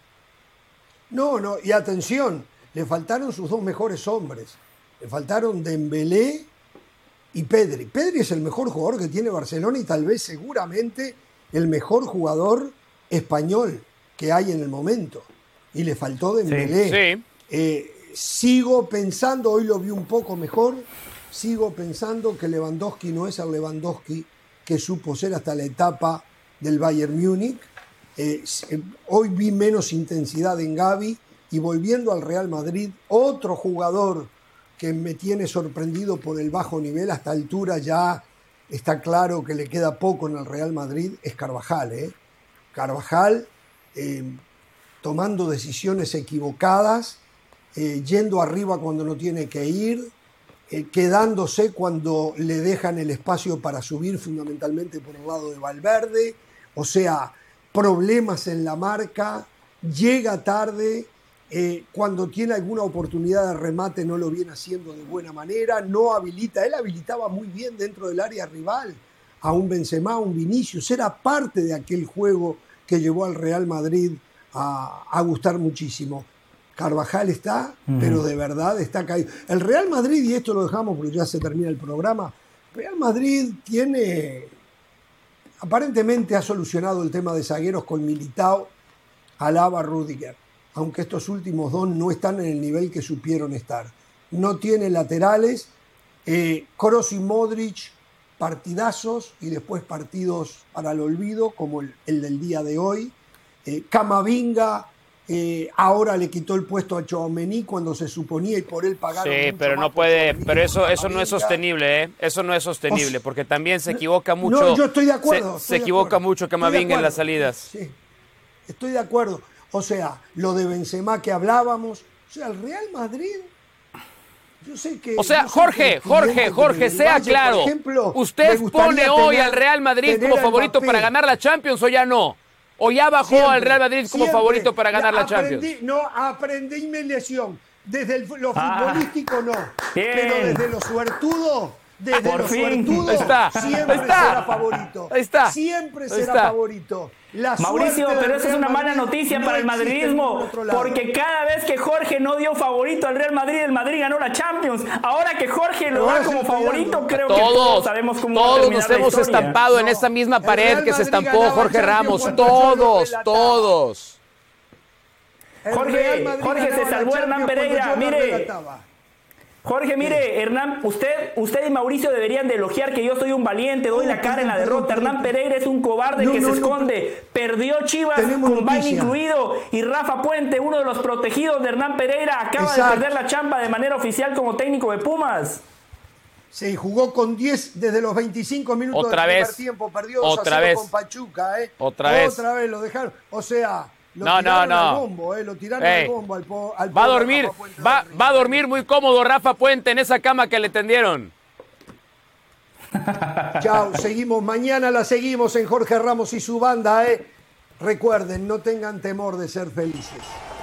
S1: No, no, y atención, le faltaron sus dos mejores hombres. Le faltaron Dembélé y Pedri. Pedri es el mejor jugador que tiene Barcelona y tal vez seguramente el mejor jugador español que hay en el momento. Y le faltó Dembélé.
S3: Sí.
S1: Eh, sigo pensando, hoy lo vi un poco mejor, sigo pensando que Lewandowski no es el Lewandowski que supo ser hasta la etapa del Bayern Múnich. Eh, hoy vi menos intensidad en Gavi y volviendo al Real Madrid, otro jugador que me tiene sorprendido por el bajo nivel, hasta altura ya está claro que le queda poco en el Real Madrid, es Carvajal. ¿eh? Carvajal eh, tomando decisiones equivocadas, eh, yendo arriba cuando no tiene que ir, eh, quedándose cuando le dejan el espacio para subir fundamentalmente por el lado de Valverde, o sea, problemas en la marca, llega tarde Eh, cuando tiene alguna oportunidad de remate no lo viene haciendo de buena manera, no habilita, él habilitaba muy bien dentro del área rival a un Benzema, a un Vinicius, era parte de aquel juego que llevó al Real Madrid a, a gustar muchísimo. Carvajal está, uh-huh. pero de verdad está caído. El Real Madrid, y esto lo dejamos porque ya se termina el programa, Real Madrid tiene, aparentemente ha solucionado el tema de zagueros con Militao, Alaba, Rüdiger, aunque estos últimos dos no están en el nivel que supieron estar. No tiene laterales, eh, Kroos y Modric, partidazos, y después partidos para el olvido, como el, el del día de hoy. Eh, Camavinga eh, ahora le quitó el puesto a Tchouaméni cuando se suponía y por él pagaron.
S3: Sí, pero no puede, pero eso, eso no es sostenible, ¿eh? Eso no es sostenible, porque también se equivoca mucho.
S1: No, yo estoy de acuerdo.
S3: Se, se equivoca
S1: acuerdo,
S3: mucho Camavinga en las salidas.
S1: Sí, estoy de acuerdo. O sea, lo de Benzema que hablábamos, o sea, el Real Madrid, yo sé que...
S3: O sea,
S1: sé
S3: Jorge,
S1: que
S3: Jorge, Jorge, sea
S1: Valle,
S3: claro,
S1: ejemplo,
S3: ¿usted pone hoy
S1: tener,
S3: al Real Madrid como favorito para ganar la Champions o ya no? ¿O ya bajó siempre, al Real Madrid como siempre. favorito para ganar la Champions?
S1: Aprendí, no, aprendí mi lesión. Desde el, lo futbolístico ah, no, bien. pero desde lo suertudo... Desde
S3: Por
S1: los
S3: fin.
S1: suertudos
S3: está.
S1: siempre
S3: está.
S1: será favorito.
S3: Está.
S1: Siempre será
S3: está.
S1: favorito. La
S2: Mauricio, pero esa es una mala noticia
S1: no
S2: para el madridismo, porque cada vez que Jorge no dio favorito al Real Madrid, el Madrid ganó la Champions. Ahora que Jorge lo da como favorito, creo
S3: todos,
S2: que todos sabemos cómo
S3: todos
S2: va a terminar
S3: nos hemos
S2: la historia.
S3: estampado no. en esa misma pared que se estampó Jorge Ramos. Todos, todos.
S2: Jorge, Jorge se salvó Hernán Pereira, mire. Jorge, mire, Hernán, usted, usted y Mauricio deberían de elogiar que yo soy un valiente, doy la cara en la derrota. Hernán Pereira es un cobarde no, que no, se esconde. No. Perdió Chivas con Valle incluido y Rafa Puente, uno de los protegidos de Hernán Pereira, acaba Exacto. de perder la chamba de manera oficial como técnico de Pumas.
S1: Se jugó con diez desde los veinticinco minutos
S3: Otra
S1: del
S3: vez.
S1: primer tiempo, perdió dos
S3: Otra
S1: a cero
S3: vez.
S1: con Pachuca, ¿eh?
S3: Otra vez.
S1: Otra vez lo dejaron, o sea... Lo
S3: no, no, no.
S1: Al bombo, eh, lo tiraron
S3: Ey.
S1: al bombo al, po, al
S3: Va a dormir, va, va a dormir muy cómodo Rafa Puente en esa cama que le tendieron.
S1: Chao, seguimos mañana, la seguimos en Jorge Ramos y su banda, eh. Recuerden, no tengan temor de ser felices.